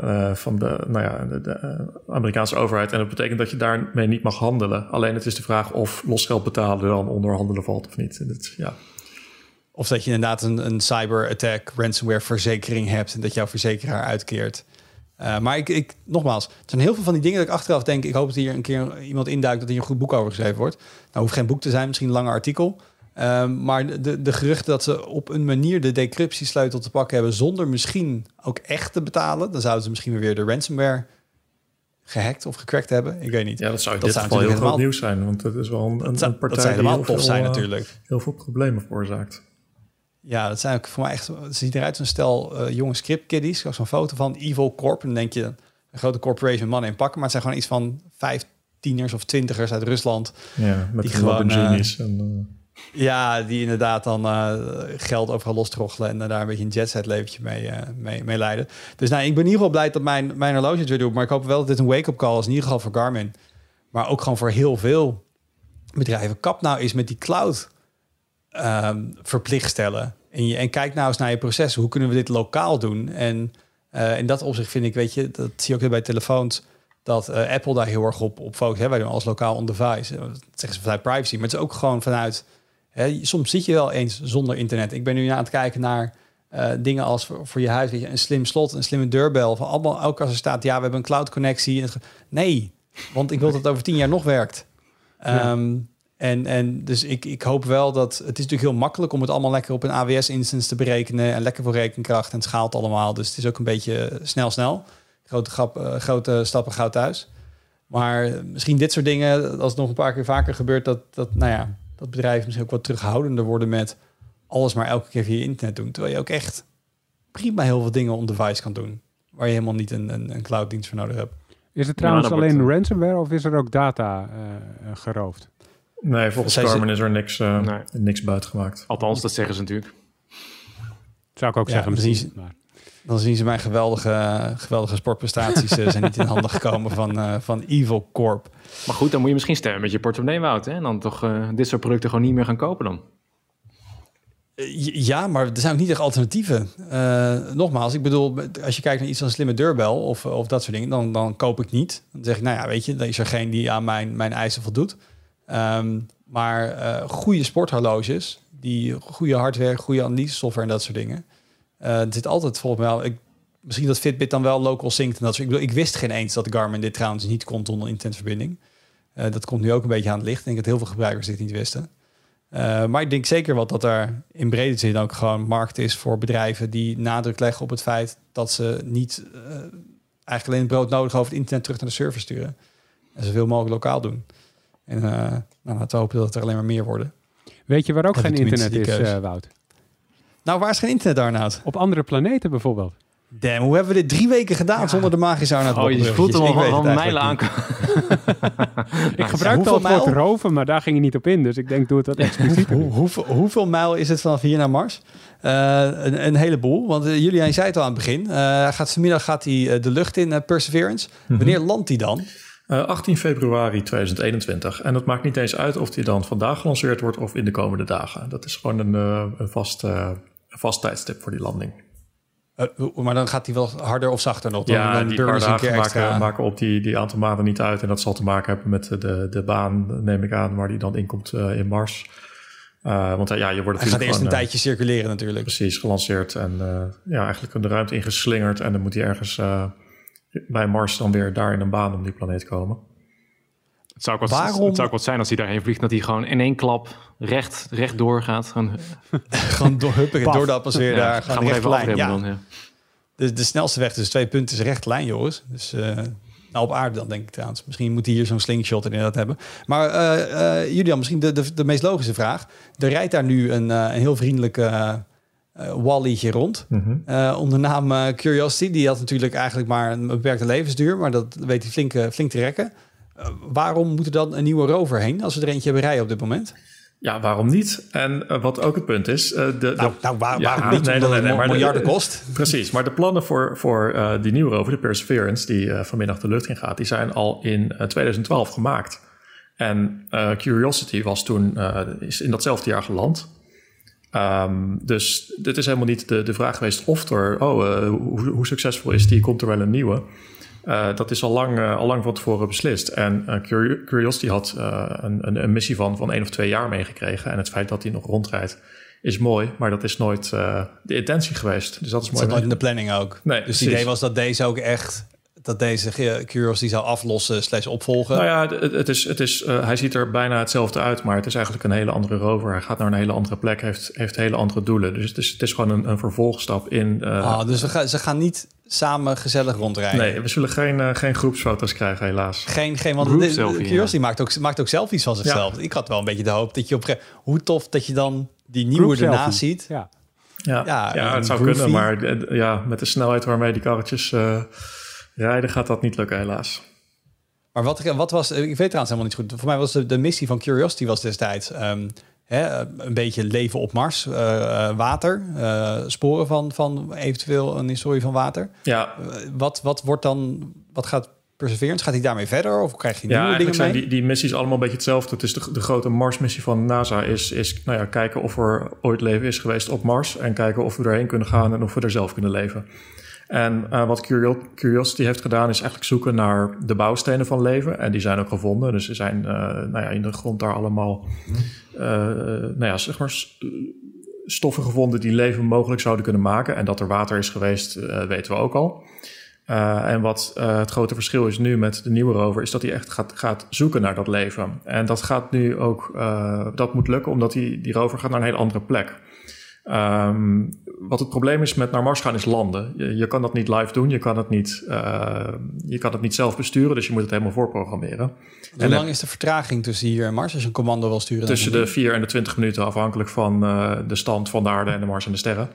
de Amerikaanse overheid. En dat betekent dat je daarmee niet mag handelen. Alleen het is de vraag of losgeld betalen dan onder handelen valt of niet. En dat, ja. Of dat je inderdaad een cyber-attack, ransomware verzekering hebt en dat jouw verzekeraar uitkeert. Maar ik nogmaals, er zijn heel veel van die dingen dat ik achteraf denk, ik hoop dat hier een keer iemand induikt dat hier een goed boek over geschreven wordt. Nou, hoeft geen boek te zijn, misschien een langer artikel. Maar de geruchten dat ze op een manier de decryptiesleutel te pakken hebben zonder misschien ook echt te betalen, dan zouden ze misschien weer de ransomware gehackt of gecrackt hebben. Ik weet niet. Ja, dat zou in Dat dit zou geval heel natuurlijk groot nieuws zijn. Want het is wel een Dat partij zou die helemaal heel tof veel, zijn natuurlijk. heel veel problemen veroorzaakt. Ja, dat zijn ook voor mij echt. Het ziet eruit als een stel jonge scriptkiddies. Zo'n foto van Evil Corp. En dan denk je een grote corporation mannen in pakken. Maar het zijn gewoon iets van 15ers of 20ers uit Rusland. Ja, met Die die gewoon, Lamborghinis. En, Ja, die inderdaad dan geld overal lostroggelen en daar een beetje een jetset leventje mee leiden. Dus nou, ik ben in ieder geval blij dat mijn horloge het weer doet. Maar ik hoop wel dat dit een wake-up call is. In ieder geval voor Garmin. Maar ook gewoon voor heel veel bedrijven. Kap nou eens met die cloud verplicht stellen. En kijk nou eens naar je processen. Hoe kunnen we dit lokaal doen? En in dat opzicht vind ik, weet je, dat zie je ook weer bij telefoons, dat Apple daar heel erg op focust. Hè? Wij doen alles lokaal on device. Dat zeggen ze vanuit privacy, maar het is ook gewoon vanuit. Hè, soms zit je wel eens zonder internet. Ik ben nu aan het kijken naar dingen als voor je huis, weet je, een slim slot, een slimme deurbel. Van allemaal, elke als er staat, ja, we hebben een cloud connectie. Nee, want ik wil dat het over 10 jaar nog werkt. Ja. En dus ik hoop wel dat... Het is natuurlijk heel makkelijk om het allemaal lekker op een AWS-instance te berekenen en lekker voor rekenkracht en het schaalt allemaal. Dus het is ook een beetje snel. Grote stappen gauw thuis. Maar misschien dit soort dingen, als het nog een paar keer vaker gebeurt, dat bedrijven misschien ook wat terughoudender worden met alles maar elke keer via internet doen. Terwijl je ook echt prima heel veel dingen on device kan doen, waar je helemaal niet een clouddienst voor nodig hebt. Is het trouwens dat wordt, alleen ransomware of is er ook data geroofd? nee, volgens Zij Garmin is er Nee. niks buiten gemaakt. Althans, dat zeggen ze natuurlijk. Zou ik ook Ja, zeggen. precies. Misschien, maar. Dan zien ze mijn geweldige sportprestaties zijn niet in handen gekomen van Evil Corp. Maar goed, dan moet je misschien stemmen met je portemonnee, Wout. Hè? En dan toch dit soort producten gewoon niet meer gaan kopen dan. Ja, maar er zijn ook niet echt alternatieven. Nogmaals, ik bedoel, als je kijkt naar iets als een slimme deurbel of dat soort dingen, dan koop ik niet. Dan zeg ik, nou ja, weet je, er is er geen die aan mijn eisen voldoet. Maar goede sporthorloges, die goede hardware, goede analyse software en dat soort dingen. Er zit altijd volgens mij wel, misschien dat Fitbit dan wel local synct en dat soort. Ik wist geen eens dat Garmin dit trouwens niet kon zonder internetverbinding. Dat komt nu ook een beetje aan het licht. Ik denk dat heel veel gebruikers dit niet wisten. Maar ik denk zeker wel dat er in brede zin ook gewoon markt is voor bedrijven die nadruk leggen op het feit dat ze niet eigenlijk alleen het brood nodig over het internet terug naar de server sturen. En zoveel mogelijk lokaal doen. En laten we hopen dat er alleen maar meer worden. Weet je waar ook Dat geen is tenminste internet die is, keus. Wout? Nou, waar is geen internet, Arnoud? Op andere planeten bijvoorbeeld. Damn, hoe hebben we dit 3 weken gedaan zonder de magische Arnoud? Oh, je voelt hem al mijlen aankomen. Ik gebruikte al het woord roven, maar daar ging je niet op in. Dus ik denk, doe het wat expliciet. Hoeveel mijl is het vanaf hier naar Mars? Een heleboel. Want Julian zei het al aan het begin. Vanmiddag gaat hij de lucht in, Perseverance. Wanneer landt hij dan? 18 februari 2021. En het maakt niet eens uit of die dan vandaag gelanceerd wordt of in de komende dagen. Dat is gewoon een vast tijdstip voor die landing. Maar dan gaat hij wel harder of zachter nog? Dan die burnen paar ze een keer dagen extra. maken op die aantal maanden niet uit. En dat zal te maken hebben met de baan, neem ik aan, waar die dan inkomt in Mars. Want je wordt hij gaat eerst een tijdje circuleren natuurlijk. Precies, gelanceerd en eigenlijk de ruimte ingeslingerd. En dan moet hij ergens bij Mars dan weer daar in een baan om die planeet komen. Het zou ook wat zijn als hij daarheen vliegt, dat hij gewoon in één klap recht doorgaat. Gewoon door de atmosfeer daar. Gaan we even afremmen dan. Ja. De snelste weg tussen 2 punten is rechte lijn, Joris. Dus op aarde dan, denk ik trouwens. Misschien moet hij hier zo'n slingshot inderdaad hebben. Maar Julian, misschien de meest logische vraag. Er rijdt daar nu een heel vriendelijke Wally'tje rond. Mm-hmm. Onder naam Curiosity. Die had natuurlijk eigenlijk maar een beperkte levensduur. Maar dat weet hij flink te rekken. Waarom moet er dan een nieuwe rover heen als we er eentje hebben rijden op dit moment? Ja, waarom niet? En wat ook het punt is... waarom niet? Nee, maar miljarden kost. Precies, maar de plannen voor die nieuwe rover, de Perseverance... die vanmiddag de lucht in gaat, die zijn al in 2012 gemaakt. En Curiosity was toen is in datzelfde jaar geland. Dus dit is helemaal niet de vraag geweest of hoe succesvol is die? Komt er wel een nieuwe? Dat is al lang van tevoren beslist. En Curiosity had een missie van 1 of 2 jaar meegekregen. En het feit dat hij nog rondrijdt is mooi. Maar dat is nooit de intentie geweest. Dus dat is mooi. Het zat nooit in de planning ook. Nee, dus het idee was dat deze ook echt... dat deze Curiosity zou aflossen / opvolgen. Nou ja, hij ziet er bijna hetzelfde uit. Maar het is eigenlijk een hele andere rover. Hij gaat naar een hele andere plek. Heeft hele andere doelen. Dus het is gewoon een vervolgstap in... dus ze gaan niet samen gezellig rondrijden. Nee, we zullen geen groepsfoto's krijgen, helaas. Want Curiosity maakt ook selfies van zichzelf. Ja. Ik had wel een beetje de hoop dat je hoe tof dat je dan die nieuwe ernaast ziet. Ja, het zou kunnen, maar met de snelheid waarmee die karretjes rijden, gaat dat niet lukken, helaas. Maar wat was... Ik weet trouwens helemaal niet goed. Voor mij was de missie van Curiosity was destijds... een beetje leven op Mars, water, sporen van eventueel een historie van water. Ja. Wat wordt dan... Wat gaat Perseverance? Gaat hij daarmee verder? Of krijg je nieuwe dingen mee? Ja, eigenlijk zijn die missies allemaal een beetje hetzelfde. Het is de grote Mars-missie van NASA is kijken of er ooit leven is geweest op Mars en kijken of we erheen kunnen gaan en of we er zelf kunnen leven. En wat Curiosity heeft gedaan is eigenlijk zoeken naar de bouwstenen van leven. En die zijn ook gevonden. Dus er zijn in de grond daar allemaal stoffen gevonden die leven mogelijk zouden kunnen maken. En dat er water is geweest, weten we ook al. En wat het grote verschil is nu met de nieuwe rover, is dat hij echt gaat zoeken naar dat leven. En dat gaat nu ook, dat moet lukken omdat die rover gaat naar een hele andere plek. Wat het probleem is met naar Mars gaan is landen. Je kan dat niet live doen, je kan het niet zelf besturen, dus je moet het helemaal voorprogrammeren. Hoe lang is de vertraging tussen hier en Mars als je een commando wil sturen? Tussen de 4 en de 20 minuten, afhankelijk van de stand van de aarde en de Mars en de sterren.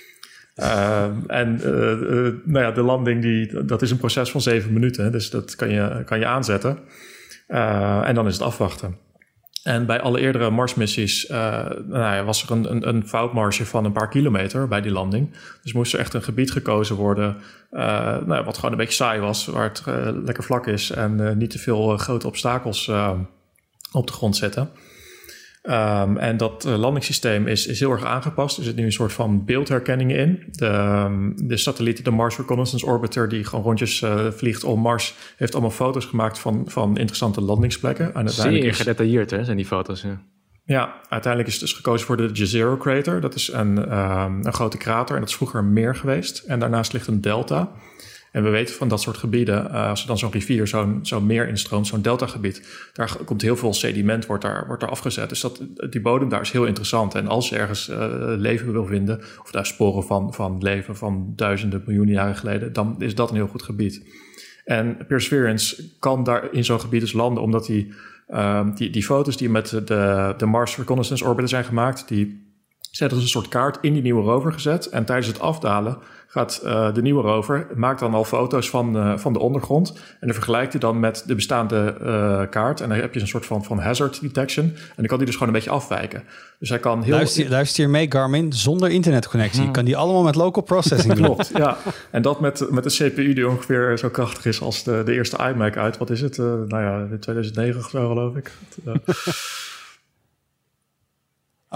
De landing dat is een proces van 7 minuten, dus dat kan je aanzetten. En dan is het afwachten. En bij alle eerdere Marsmissies was er een foutmarge van een paar kilometer bij die landing. Dus moest er echt een gebied gekozen worden wat gewoon een beetje saai was, waar het lekker vlak is en niet te veel grote obstakels op de grond zetten. En dat landingssysteem is heel erg aangepast. Er zit nu een soort van beeldherkenning in. De satelliet, de Mars Reconnaissance Orbiter, die gewoon rondjes vliegt om Mars, heeft allemaal foto's gemaakt van interessante landingsplekken. En zeer gedetailleerd, hè, zijn die foto's. Ja, uiteindelijk is het dus gekozen voor de Jezero Crater. Dat is een grote krater en dat is vroeger een meer geweest. En daarnaast ligt een delta. En we weten van dat soort gebieden, als er dan zo'n rivier, zo'n meer instroomt, zo'n deltagebied, daar komt heel veel sediment, wordt daar afgezet. Dus die bodem daar is heel interessant. En als je ergens leven wil vinden, of daar sporen van leven van duizenden, miljoenen jaren geleden, dan is dat een heel goed gebied. En Perseverance kan daar in zo'n gebied dus landen, omdat die foto's die met de Mars Reconnaissance Orbiter zijn gemaakt, die zetten dus een soort kaart in die nieuwe rover gezet. En tijdens het afdalen gaat de nieuwe rover, maakt dan al foto's van de ondergrond. En dan vergelijkt hij dan met de bestaande kaart. En dan heb je een soort van hazard detection. En dan kan hij dus gewoon een beetje afwijken. Dus hij kan heel... Luister hier mee, Garmin, zonder internetconnectie. Kan die allemaal met local processing doen. Klopt, ja. En dat met een CPU die ongeveer zo krachtig is als de eerste iMac uit. Wat is het? 2009 of zo, geloof ik.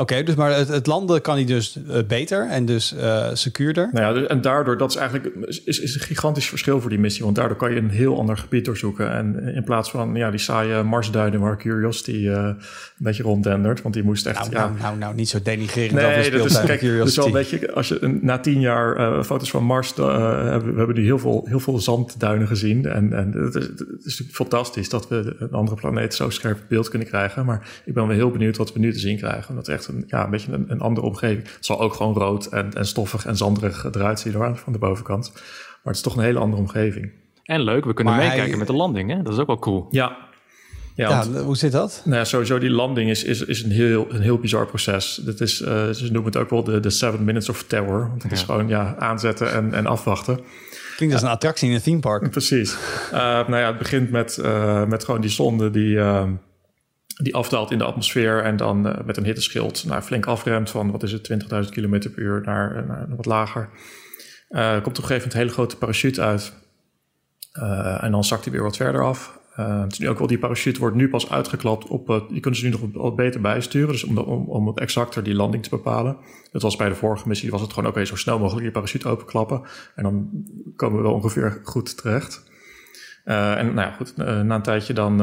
Oké, dus maar het landen kan hij dus beter en dus secuurder. Nou ja, en daardoor, dat is eigenlijk is een gigantisch verschil voor die missie. Want daardoor kan je een heel ander gebied doorzoeken. En in plaats van die saaie Marsduinen waar Curiosity een beetje ronddendert. Want die moest echt... Nou, niet zo denigrerend. Nee, dat is wel een beetje... Als je na 10 jaar foto's van Mars... we hebben nu heel veel zandduinen gezien. En het is natuurlijk fantastisch dat we een andere planeet zo scherp beeld kunnen krijgen. Maar ik ben wel heel benieuwd wat we nu te zien krijgen. Omdat het echt een beetje een andere omgeving. Het zal ook gewoon rood en stoffig en zanderig eruit zien van de bovenkant. Maar het is toch een hele andere omgeving. En leuk, we kunnen meekijken met de landing. Hè? Dat is ook wel cool. Ja, hoe zit dat? Nou ja, sowieso die landing is een heel bizar proces. Dat is, ze noemen het ook wel de 7 minutes of terror. Want het is gewoon aanzetten en afwachten. Klinkt als een attractie in een theme park. Precies. Het begint met gewoon die zonde die afdaalt in de atmosfeer en dan met een hitteschild flink afremt van, 20.000 kilometer per uur naar wat lager. Komt op een gegeven moment een hele grote parachute uit. En dan zakt hij weer wat verder af. Het is nu ook wel, die parachute wordt nu pas uitgeklapt die kunnen ze nu nog wat beter bijsturen. Dus om wat exacter die landing te bepalen. Dat was bij de vorige missie, was het gewoon zo snel mogelijk die parachute openklappen. En dan komen we wel ongeveer goed terecht. Na een tijdje dan...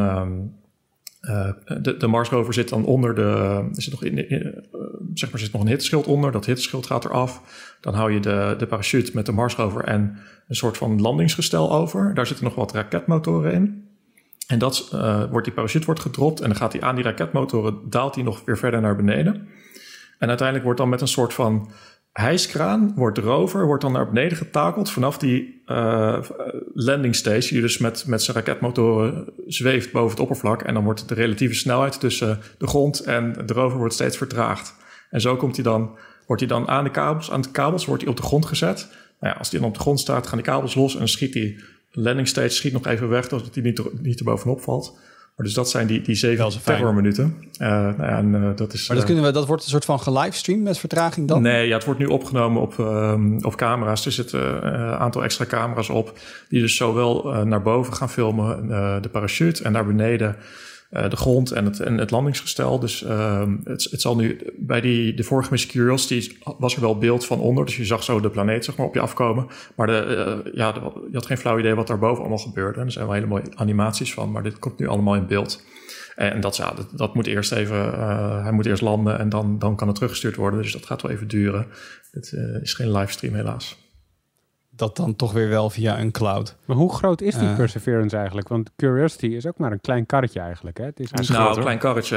de Mars rover zit dan onder er zit nog een hitteschild onder. Dat hitteschild gaat eraf. Dan hou je de parachute met de Mars rover en een soort van landingsgestel over. Daar zitten nog wat raketmotoren in. En die parachute wordt gedropt en dan gaat hij aan die raketmotoren, daalt hij nog weer verder naar beneden. En uiteindelijk wordt dan met een soort van hijskraan, wordt de rover wordt dan naar beneden getakeld vanaf die landing stage, die dus met zijn raketmotoren zweeft boven het oppervlak. En dan wordt de relatieve snelheid tussen de grond en de rover wordt steeds vertraagd. En zo wordt hij dan aan de kabels wordt hij op de grond gezet. Nou ja, als hij dan op de grond staat, gaan die kabels los en dan schiet die landing stage nog even weg, zodat hij niet er bovenop valt. Maar dus dat zijn die 7 terrorminuten. Dat is. Maar dat wordt een soort van gelivestream met vertraging dan? Nee, het wordt nu opgenomen op camera's. Er zitten een aantal extra camera's op die dus zowel naar boven gaan filmen, de parachute, en naar beneden de grond en het landingsgestel. Dus het zal nu bij de vorige missie Curiosity was er wel beeld van onder. Dus je zag zo de planeet op je afkomen. Maar je had geen flauw idee wat daarboven allemaal gebeurde. En er zijn wel hele mooie animaties van. Maar dit komt nu allemaal in beeld. En dat moet eerst even... hij moet eerst landen en dan kan het teruggestuurd worden. Dus dat gaat wel even duren. Het is geen livestream helaas. Dat dan toch weer wel via een cloud. Maar hoe groot is die Perseverance eigenlijk? Want Curiosity is ook maar een klein karretje eigenlijk. Hè? Het is niet groot, een klein karretje.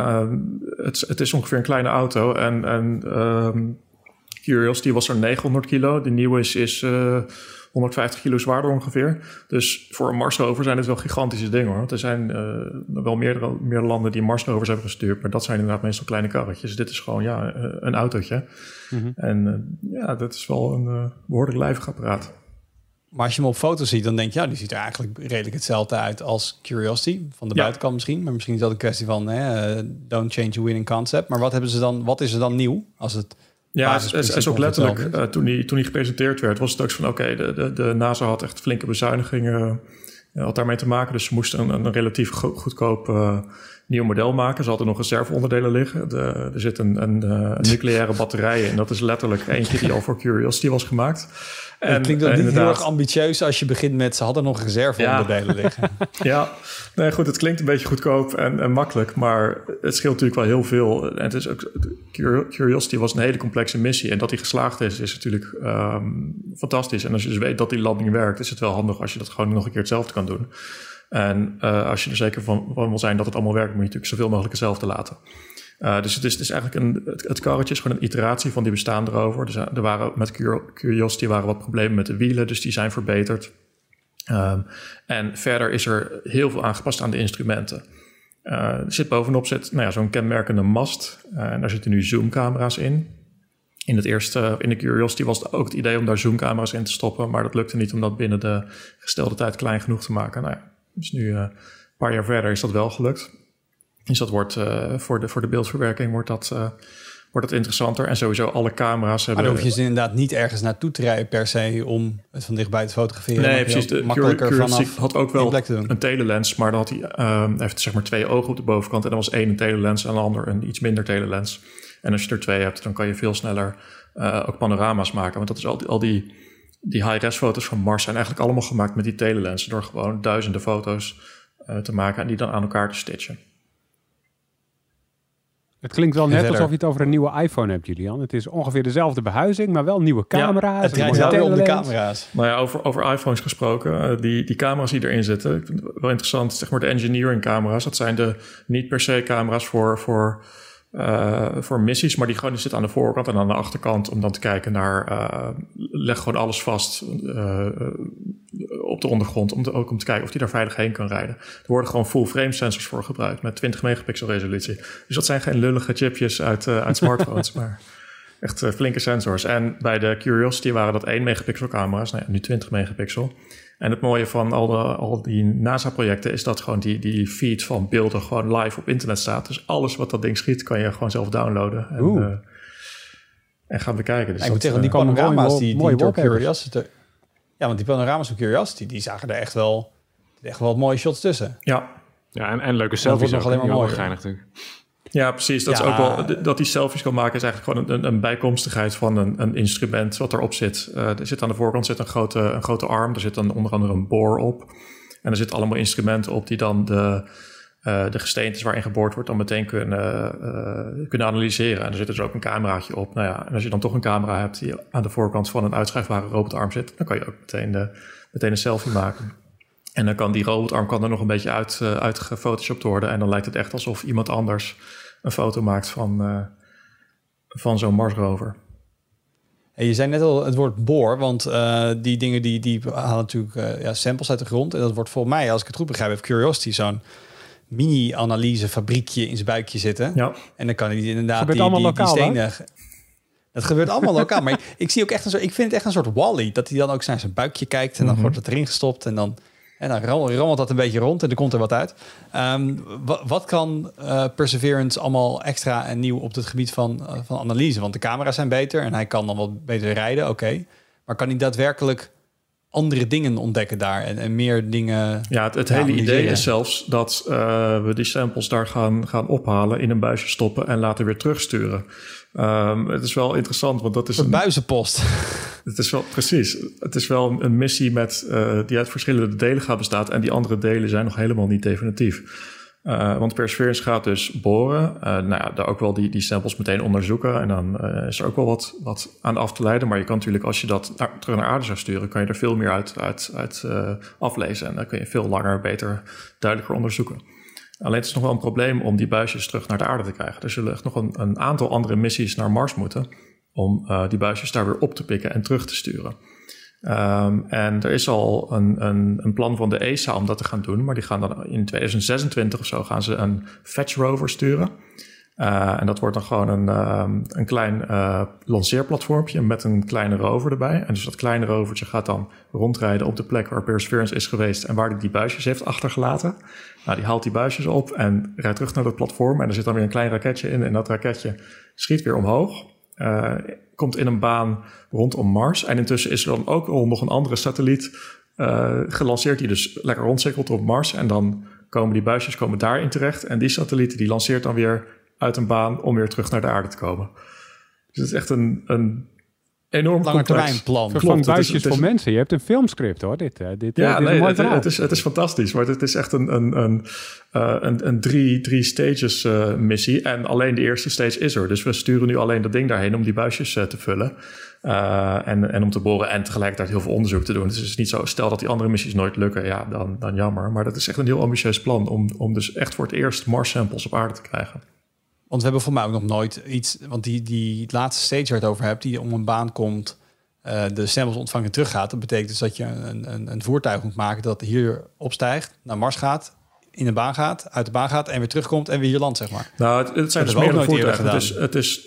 Het is ongeveer een kleine auto. En Curiosity was er 900 kilo. De nieuwe is 150 kilo zwaarder ongeveer. Dus voor een Marsrover zijn het wel gigantische dingen, hoor. Want er zijn wel meer landen die Marsrovers hebben gestuurd. Maar dat zijn inderdaad meestal kleine karretjes. Dit is gewoon een autootje. Mm-hmm. En dat is wel een behoorlijk lijvig apparaat. Maar als je hem op foto's ziet, dan denk je... die ziet er eigenlijk redelijk hetzelfde uit als Curiosity. Van de buitenkant misschien. Maar misschien is dat een kwestie van... don't change a winning concept. Maar wat is er dan nieuw als het... Ja, het is ook letterlijk, toen hij gepresenteerd werd, was het ook van de NASA had echt flinke bezuinigingen had daarmee te maken. Dus ze moesten een relatief goedkoop nieuw model maken. Ze hadden nog reserveonderdelen liggen. Er zit een nucleaire batterij in. Dat is letterlijk eentje die al voor Curiosity was gemaakt. En het klinkt ook niet heel erg ambitieus als je begint met... ze hadden nog reserveonderdelen liggen. Ja, nee, goed, het klinkt een beetje goedkoop en makkelijk... maar het scheelt natuurlijk wel heel veel. En het is ook, Curiosity was een hele complexe missie... en dat die geslaagd is natuurlijk fantastisch. En als je dus weet dat die landing werkt... is het wel handig als je dat gewoon nog een keer hetzelfde kan doen. En als je er zeker van wil zijn dat het allemaal werkt... moet je natuurlijk zoveel mogelijk hetzelfde laten. Dus het is eigenlijk het karretje is gewoon een iteratie van die bestaande rover. Dus er waren met Curiosity wat problemen met de wielen, dus die zijn verbeterd. En verder is er heel veel aangepast aan de instrumenten. Bovenop zit zo'n kenmerkende mast. En daar zitten nu zoomcamera's in. In de Curiosity was het ook het idee om daar zoomcamera's in te stoppen, maar dat lukte niet om dat binnen de gestelde tijd klein genoeg te maken. Dus nu een paar jaar verder is dat wel gelukt. Dus dat wordt voor de beeldverwerking wordt dat interessanter. En sowieso alle camera's hebben... Maar dan hoef je inderdaad niet ergens naartoe te rijden per se... om het van dichtbij te fotograferen. Nee, precies. De Curiosity had ook wel een telelens... maar dan had hij heeft 2 ogen op de bovenkant... en dan was één een telelens en de ander een iets minder telelens. En als je er 2 hebt, dan kan je veel sneller ook panorama's maken. Want dat is al die high-res foto's van Mars zijn eigenlijk allemaal gemaakt met die telelensen. Door gewoon duizenden foto's te maken en die dan aan elkaar te stitchen. Het klinkt wel net alsof je het over een nieuwe iPhone hebt, Julian. Het is ongeveer dezelfde behuizing, maar wel nieuwe camera's. Ja, het draait wel weer om de camera's. Nou ja, over iPhones gesproken, die camera's die erin zitten. Ik vind het wel interessant, zeg maar de engineering camera's. Dat zijn niet per se camera's voor missies, maar die zitten aan de voorkant en aan de achterkant om dan te kijken naar, leg gewoon alles vast op de ondergrond, ook om te kijken of die daar veilig heen kan rijden. Er worden gewoon full frame sensors voor gebruikt met 20 megapixel resolutie. Dus dat zijn geen lullige chipjes uit smartphones, maar echt flinke sensors. En bij de Curiosity waren dat 1 megapixel camera's, nou ja, nu 20 megapixel. En het mooie van al die NASA-projecten is dat gewoon die feed van beelden gewoon live op internet staat. Dus alles wat dat ding schiet, kan je gewoon zelf downloaden en gaan bekijken. Dus ik moet zeggen, die panorama's die door Curiosity... Ja, want die panorama's van Curiosity, die zagen er echt wel wat mooie shots tussen. Ja, en leuke selfies nog alleen maar mooi natuurlijk. Ja, precies. Dat is ook wel dat die selfies kan maken is eigenlijk gewoon een bijkomstigheid van een instrument wat erop zit. Er zit aan de voorkant een grote arm. Er zit dan onder andere een boor op. En er zitten allemaal instrumenten op die dan de gesteentes waarin geboord wordt dan meteen kunnen analyseren. En er zit dus ook een cameraatje op. Nou ja, en als je dan toch een camera hebt die aan de voorkant van een uitschrijfbare robotarm zit, dan kan je ook meteen een selfie maken. En dan kan die robotarm er nog een beetje uitgefotoshopt worden. En dan lijkt het echt alsof iemand anders een foto maakt van zo'n Marsrover. En je zei net al het woord boor, want die dingen die halen natuurlijk samples uit de grond. En dat wordt volgens mij, als ik het goed begrijp, heeft Curiosity zo'n mini-analyse-fabriekje in zijn buikje zitten. Ja. En dan kan hij inderdaad die stenen... Dat gebeurt allemaal lokaal. Maar ik zie ook echt ik vind het echt een soort Wall-E. Dat hij dan ook naar zijn buikje kijkt en dan wordt het erin gestopt en dan rammelt dat een beetje rond en er komt er wat uit. Wat kan Perseverance allemaal extra en nieuw op het gebied van analyse? Want de camera's zijn beter en hij kan dan wat beter rijden, oké. Maar kan hij daadwerkelijk andere dingen ontdekken daar en meer dingen... Ja, het hele idee is zelfs dat we die samples daar gaan ophalen, in een buisje stoppen en later weer terugsturen. Het is wel interessant, want dat is een buizenpost. Het is wel precies. Het is wel een missie die uit verschillende delen gaat bestaan en die andere delen zijn nog helemaal niet definitief. Want Perseverance gaat dus boren. Daar ook wel die samples meteen onderzoeken. En dan is er ook wel wat aan af te leiden. Maar je kan natuurlijk, als je dat terug naar aarde zou sturen, kan je er veel meer uit aflezen. En dan kun je veel langer, beter, duidelijker onderzoeken. Alleen het is nog wel een probleem om die buisjes terug naar de aarde te krijgen. Er zullen echt nog een aantal andere missies naar Mars moeten om die buisjes daar weer op te pikken en terug te sturen. En er is al een plan van de ESA om dat te gaan doen, maar die gaan dan in 2026 of zo gaan ze een Fetch rover sturen. En dat wordt dan gewoon een klein lanceerplatformpje met een kleine rover erbij. En dus dat kleine rovertje gaat dan rondrijden op de plek waar Perseverance is geweest en waar hij die buisjes heeft achtergelaten. Nou, die haalt die buisjes op en rijdt terug naar dat platform. En er zit dan weer een klein raketje in en dat raketje schiet weer omhoog. Komt in een baan rondom Mars. En intussen is er dan ook al nog een andere satelliet gelanceerd die dus lekker rondcirkelt op Mars. En dan komen die buisjes daarin terecht. En die satelliet die lanceert dan weer uit een baan om weer terug naar de aarde te komen. Dus het is echt een enorm langetermijnplan. Van buisjes voor mensen. Je hebt een filmscript hoor. Dit is een mooi verhaal. Het is fantastisch. Maar het is echt een drie stages missie. En alleen de eerste stage is er. Dus we sturen nu alleen dat ding daarheen om die buisjes te vullen. En om te boren en tegelijkertijd heel veel onderzoek te doen. Dus het is niet zo, stel dat die andere missies nooit lukken, ja, dan jammer. Maar dat is echt een heel ambitieus plan om dus echt voor het eerst Mars samples op aarde te krijgen. Want we hebben voor mij ook nog nooit iets... Want die laatste stage waar het over hebt, die om een baan komt, de samples ontvangt en teruggaat. Dat betekent dus dat je een voertuig moet maken dat hier opstijgt, naar Mars gaat, in de baan gaat, uit de baan gaat en weer terugkomt en weer hier landt, zeg maar. Nou, het zijn dus meerdere voertuigen. Het is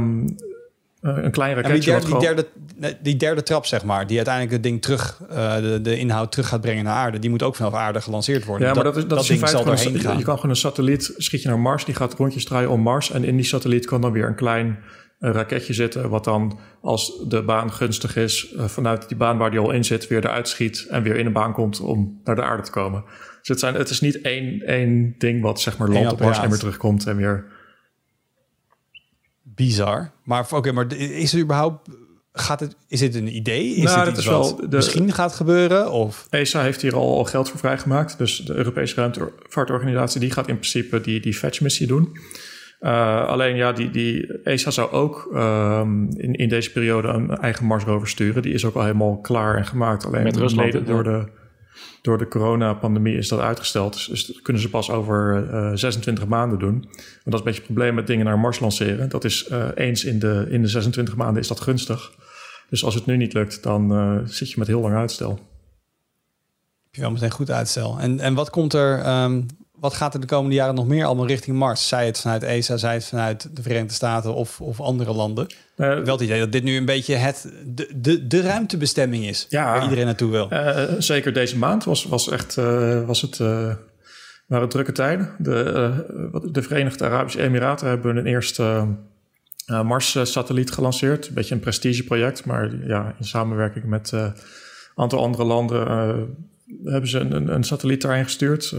een klein raketje. Die derde trap, zeg maar, die uiteindelijk het ding terug, de inhoud terug gaat brengen naar aarde, die moet ook vanaf aarde gelanceerd worden. Ja, maar dat is in feite je kan gewoon een satelliet, schiet je naar Mars, die gaat rondjes draaien om Mars en in die satelliet kan dan weer een klein raketje zitten, wat dan, als de baan gunstig is, vanuit die baan waar die al in zit, weer eruit schiet en weer in een baan komt om naar de aarde te komen. Dus het is niet één ding wat zeg maar landt op Mars en weer terugkomt en weer... Bizar. Maar is het überhaupt... Is dit een idee? Is dit iets wat misschien gaat gebeuren? Of? ESA heeft hier al geld voor vrijgemaakt. Dus de Europese Ruimtevaartorganisatie die gaat in principe die fetch-missie doen. Alleen die ESA zou ook in deze periode een eigen Mars-rover sturen. Die is ook al helemaal klaar en gemaakt. Alleen met Rusland, door de coronapandemie is dat uitgesteld. Dus dat kunnen ze pas over 26 maanden doen. Maar dat is een beetje het probleem met dingen naar Mars lanceren. Dat is eens in de 26 maanden is dat gunstig. Dus als het nu niet lukt, dan zit je met heel lang uitstel. Heb je wel meteen goed uitstel. En wat komt er... Wat gaat er de komende jaren nog meer allemaal richting Mars? Zij het vanuit ESA, zij het vanuit de Verenigde Staten of andere landen? Wel het idee dat dit nu een beetje de ruimtebestemming is. Ja, waar iedereen naartoe wil. Zeker deze maand waren drukke tijden. De Verenigde Arabische Emiraten hebben een eerste Mars-satelliet gelanceerd. Een beetje een prestigeproject, maar ja, in samenwerking met een aantal andere landen hebben ze een satelliet daarheen gestuurd.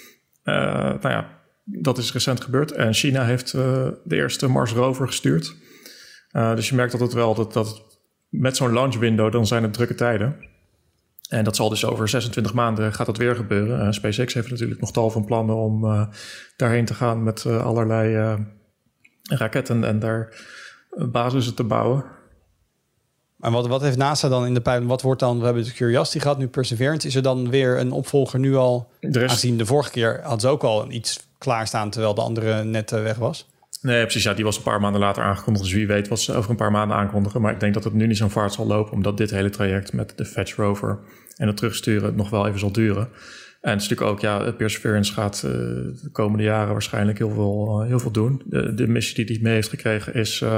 Dat is recent gebeurd. En China heeft de eerste Mars rover gestuurd. Dus je merkt dat met zo'n launch window, dan zijn het drukke tijden. En dat zal dus over 26 maanden gaat dat weer gebeuren. SpaceX heeft natuurlijk nog tal van plannen om daarheen te gaan met allerlei raketten en daar basissen te bouwen. En wat heeft NASA dan in de pijp? Wat wordt dan? We hebben de Curiosity gehad, nu Perseverance. Is er dan weer een opvolger nu al? Aangezien de vorige keer hadden ze ook al iets klaarstaan terwijl de andere net weg was. Nee, precies. Ja, die was een paar maanden later aangekondigd. Dus wie weet wat ze over een paar maanden aankondigen. Maar ik denk dat het nu niet zo'n vaart zal lopen, omdat dit hele traject met de Fetch rover en het terugsturen nog wel even zal duren. En het is natuurlijk ook, Perseverance gaat de komende jaren waarschijnlijk heel veel doen. De missie die hij mee heeft gekregen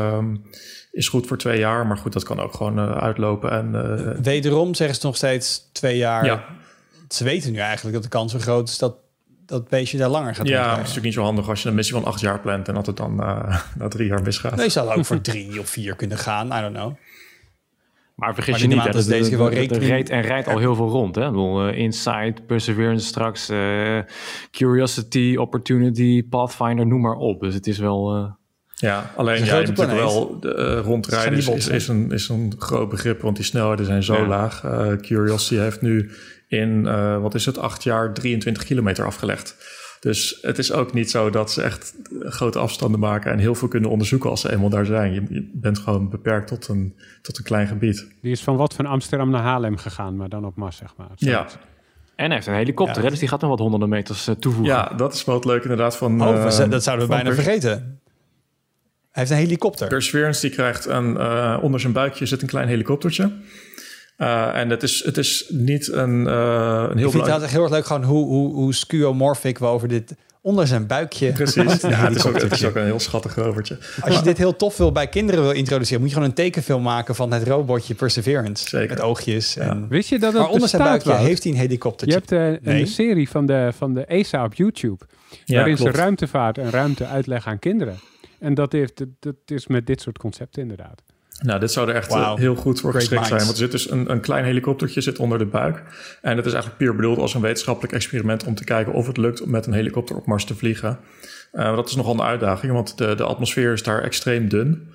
is goed voor 2 jaar. Maar goed, dat kan ook gewoon uitlopen. En, wederom zeggen ze nog steeds 2 jaar. Ja. Ze weten nu eigenlijk dat de kans zo groot is dat beestje daar langer gaat rondrijden. Ja, het is natuurlijk niet zo handig als je een missie van 8 jaar plant en dat het dan na 3 jaar misgaat. Nee, je zou ook voor 3 of 4 kunnen gaan. I don't know. Maar vergis je niet, rijdt al heel veel rond. Hè? Ik bedoel, Insight, Perseverance straks, Curiosity, Opportunity, Pathfinder, noem maar op. Dus het is wel... Ja, alleen je moet wel rondrijden is een groot begrip, want die snelheden zijn zo laag. Curiosity heeft nu in, 8 jaar 23 kilometer afgelegd. Dus het is ook niet zo dat ze echt grote afstanden maken en heel veel kunnen onderzoeken als ze eenmaal daar zijn. Je bent gewoon beperkt tot een klein gebied. Die is van Amsterdam naar Haarlem gegaan, maar dan op Mars, zeg maar. Ja. En hij heeft een helikopter, dus die gaat nog wat honderden meters toevoegen. Ja, dat is wel het leuke inderdaad van... dat zouden we bijna vergeten. Hij heeft een helikopter. Perseverance die krijgt onder zijn buikje zit een klein helikoptertje. En het is niet een heel... Ik vind het heel erg leuk gewoon hoe skeuomorphic we over dit... Onder zijn buikje. Precies. Ja, het is ook een heel schattig rovertje. Als je dit heel tof bij kinderen wil introduceren... moet je gewoon een tekenfilm maken van het robotje Perseverance. Zeker. Met oogjes. Ja. Wist je dat het maar onder zijn buikje heeft hij een helikoptertje. Je hebt een serie van de ESA op YouTube... waarin ze ruimtevaart en ruimte uitleggen aan kinderen. En dat is met dit soort concepten inderdaad. Nou, dit zou er echt heel goed voor geschikt zijn. Want er zit dus een klein helikoptertje zit onder de buik. En het is eigenlijk puur bedoeld als een wetenschappelijk experiment... om te kijken of het lukt om met een helikopter op Mars te vliegen. Dat is nogal een uitdaging, want de atmosfeer is daar extreem dun.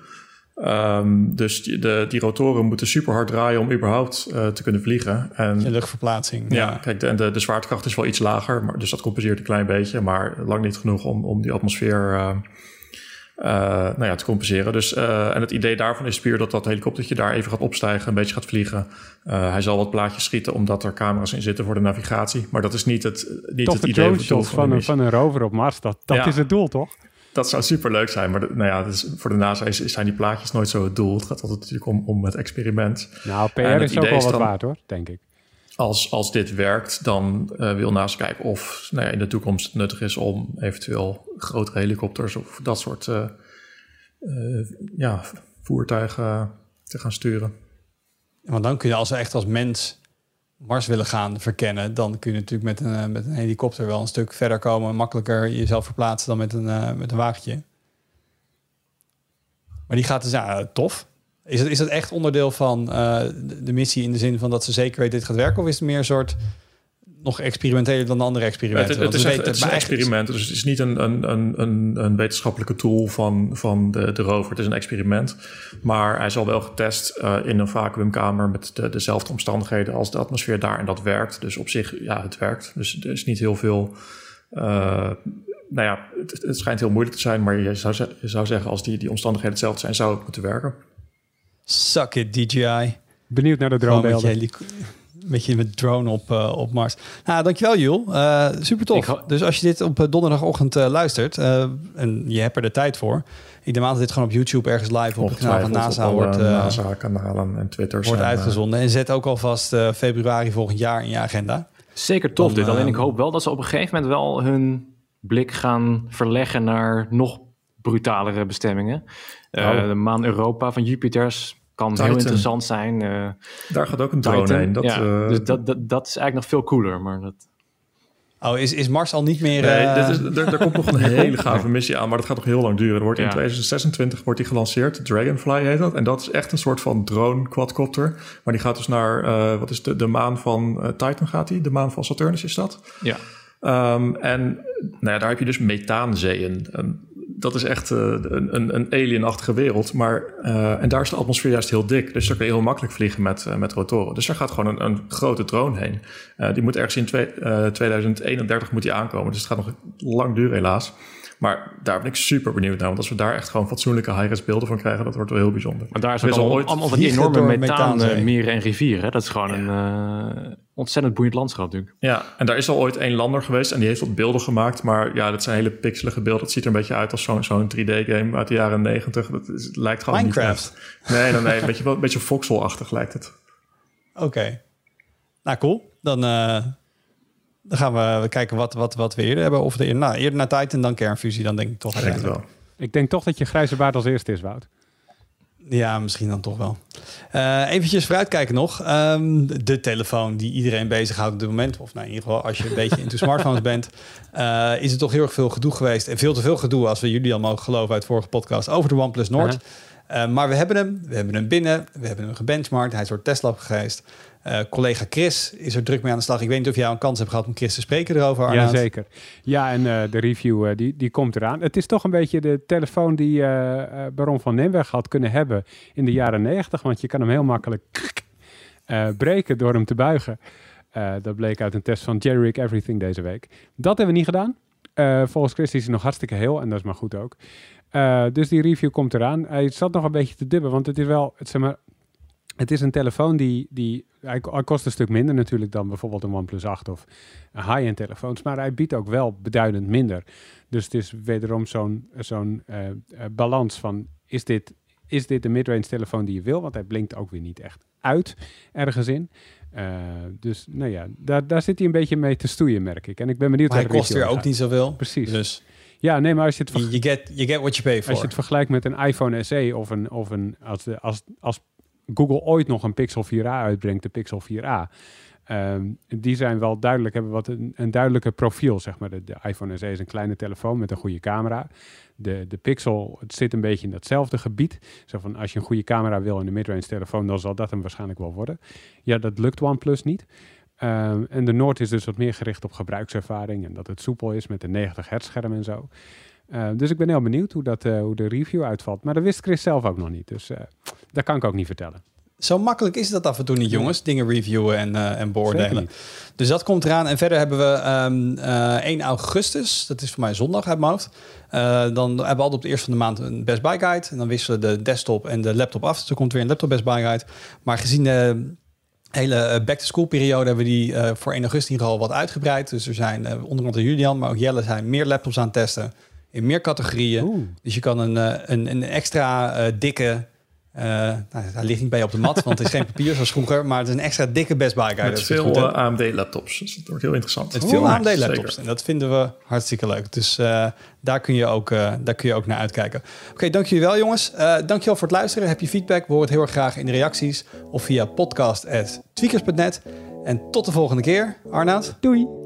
Dus die rotoren moeten super hard draaien om überhaupt te kunnen vliegen. En, de luchtverplaatsing. Ja, kijk, de zwaartekracht is wel iets lager, dus dat compenseert een klein beetje. Maar lang niet genoeg om die atmosfeer... te compenseren. Dus, en het idee daarvan is puur dat helikoptertje daar even gaat opstijgen, een beetje gaat vliegen. Hij zal wat plaatjes schieten omdat er camera's in zitten voor de navigatie. Maar dat is niet het idee van een rover op Mars. Dat is het doel, toch? Dat zou superleuk zijn, maar voor de NASA zijn die plaatjes nooit zo het doel. Het gaat altijd natuurlijk om het experiment. Nou, PR is ook wel wat waard, hoor, denk ik. Als dit werkt, dan wil NASA kijken of in de toekomst het nuttig is om eventueel grotere helikopters of dat soort voertuigen te gaan sturen. Want dan kun je als mens Mars willen gaan verkennen, dan kun je natuurlijk met een helikopter wel een stuk verder komen, makkelijker jezelf verplaatsen dan met een wagentje. Maar die gaat dus tof. Is dat echt onderdeel van de missie in de zin van dat ze zeker weten dit gaat werken? Of is het meer een soort nog experimenteler dan de andere experimenten. Het is een experiment. Dus het is niet een wetenschappelijke tool van de rover. Het is een experiment. Maar hij is al wel getest in een vacuümkamer met dezelfde omstandigheden als de atmosfeer daar. En dat werkt. Dus op zich, ja, het werkt. Dus er is niet heel veel... het schijnt heel moeilijk te zijn. Maar je zou zeggen, als die omstandigheden hetzelfde zijn, zou het moeten werken. Suck it, DJI. Benieuwd naar de dronebeelden. Een beetje met drone op Mars. Nou, dankjewel, Jules. Super tof. Dus als je dit op donderdagochtend luistert en je hebt er de tijd voor, ik denk dat dit gewoon op YouTube ergens live op het kanaal van NASA wordt NASA-kanalen en Twitters wordt uitgezonden. En zet ook alvast februari volgend jaar in je agenda. Zeker tof dit. Alleen ik hoop wel dat ze op een gegeven moment wel hun blik gaan verleggen naar nog brutalere bestemmingen. De maan Europa van Jupiters kan Titan. Heel interessant zijn. Daar gaat ook een drone heen. Dus dat is eigenlijk nog veel cooler. Maar dat... Is Mars al niet meer... Nee, er komt nog een hele gave missie aan, maar dat gaat nog heel lang duren. Er wordt in 2026 wordt die gelanceerd. Dragonfly heet dat. En dat is echt een soort van drone-quadcopter. Maar die gaat dus naar, wat is de maan van Titan gaat die? De maan van Saturnus is dat? Ja. En daar heb je dus methaanzeeën. Dat is echt een alienachtige wereld. Maar, en daar is de atmosfeer juist heel dik. Dus daar kun je heel makkelijk vliegen met rotoren. Dus daar gaat gewoon een grote drone heen. Die moet ergens in 2031 moet die aankomen. Dus het gaat nog lang duren helaas. Maar daar ben ik super benieuwd naar. Want als we daar echt gewoon fatsoenlijke high-res beelden van krijgen, dat wordt wel heel bijzonder. Maar daar is ook allemaal van die enorme methaanmeren en rivieren. Dat is gewoon een ontzettend boeiend landschap natuurlijk. Ja, en daar is al ooit 1 lander geweest en die heeft wat beelden gemaakt. Maar ja, dat zijn hele pixelige beelden. Het ziet er een beetje uit als zo'n 3D-game uit de jaren 90. Het lijkt gewoon Minecraft? Niet nee. Een beetje voxel-achtig lijkt het. Oké. Nou, cool. Dan gaan we kijken wat we eerder hebben. Of eerder naar Titan, dan kernfusie. Dan denk ik toch. Ik denk het wel. Ik denk toch dat je grijze baard als eerste is, Wout. Ja, misschien dan toch wel. Eventjes vooruitkijken nog. De telefoon die iedereen bezighoudt op dit moment. Of in ieder geval als je een beetje into smartphones bent. Is er toch heel erg veel gedoe geweest. En veel te veel gedoe, als we jullie al mogen geloven uit de vorige podcast, over de OnePlus Nord. Maar we hebben hem. We hebben hem binnen. We hebben hem gebenchmarkt. Hij is door het testlab geweest. Collega Chris is er druk mee aan de slag. Ik weet niet of jij een kans hebt gehad om Chris te spreken erover, Arnoud. Jazeker. Ja, en de review die komt eraan. Het is toch een beetje de telefoon die Baron van Nimweg had kunnen hebben in de jaren 90. Want je kan hem heel makkelijk breken door hem te buigen. Dat bleek uit een test van Jerry Everything deze week. Dat hebben we niet gedaan. Volgens Chris is hij nog hartstikke heel. En dat is maar goed ook. Dus die review komt eraan. Hij zat nog een beetje te dubben. Want het is wel... Het is een telefoon hij kost een stuk minder natuurlijk dan bijvoorbeeld een OnePlus 8 of high-end telefoons. Maar hij biedt ook wel beduidend minder. Dus het is wederom zo'n balans van, is dit de midrange telefoon die je wil? Want hij blinkt ook weer niet echt uit ergens in. Dus nou ja, daar zit hij een beetje mee te stoeien, merk ik. En ik ben benieuwd. Maar hij kost er ook niet zoveel. Precies. Dus ja, nee, maar als je het you get what you pay for. Als je het vergelijkt met een iPhone SE of als Google ooit nog een Pixel 4a uitbrengt, de Pixel 4a. Die zijn wel duidelijk, hebben wat een duidelijke profiel, zeg maar. De iPhone SE is een kleine telefoon met een goede camera. De Pixel, het zit een beetje in datzelfde gebied. Zo van, als je een goede camera wil in een midrange telefoon, dan zal dat hem waarschijnlijk wel worden. Ja, dat lukt OnePlus niet. En de Nord is dus wat meer gericht op gebruikservaring en dat het soepel is met een 90 hertz scherm en zo. Dus ik ben heel benieuwd hoe de review uitvalt. Maar dat wist Chris zelf ook nog niet. Dus dat kan ik ook niet vertellen. Zo makkelijk is dat af en toe niet, jongens. Dingen reviewen en beoordelen. Dus dat komt eraan. En verder hebben we 1 augustus. Dat is voor mij zondag uit mijn hoofd. Dan hebben we altijd op de eerste van de maand een Best Buy Guide. En dan wisselen de desktop en de laptop af. Dus er komt weer een laptop Best Buy Guide. Maar gezien de hele back-to-school periode hebben we die voor 1 augustus in ieder geval wat uitgebreid. Dus er zijn onder andere Julian, maar ook Jelle zijn meer laptops aan het testen. In meer categorieën. Dus je kan een extra dikke... hij ligt niet bij je op de mat, want het is geen papier zoals vroeger. Maar het is een extra dikke Best Buy Guide. Met veel AMD-laptops. Dus het wordt heel interessant. Met veel AMD-laptops. En dat vinden we hartstikke leuk. Dus daar kun je ook naar uitkijken. Oké, dank jullie wel, jongens. Dank je wel voor het luisteren. Heb je feedback? We horen het heel erg graag in de reacties. Of via podcast@tweakers.net. En tot de volgende keer. Arnoud. Doei.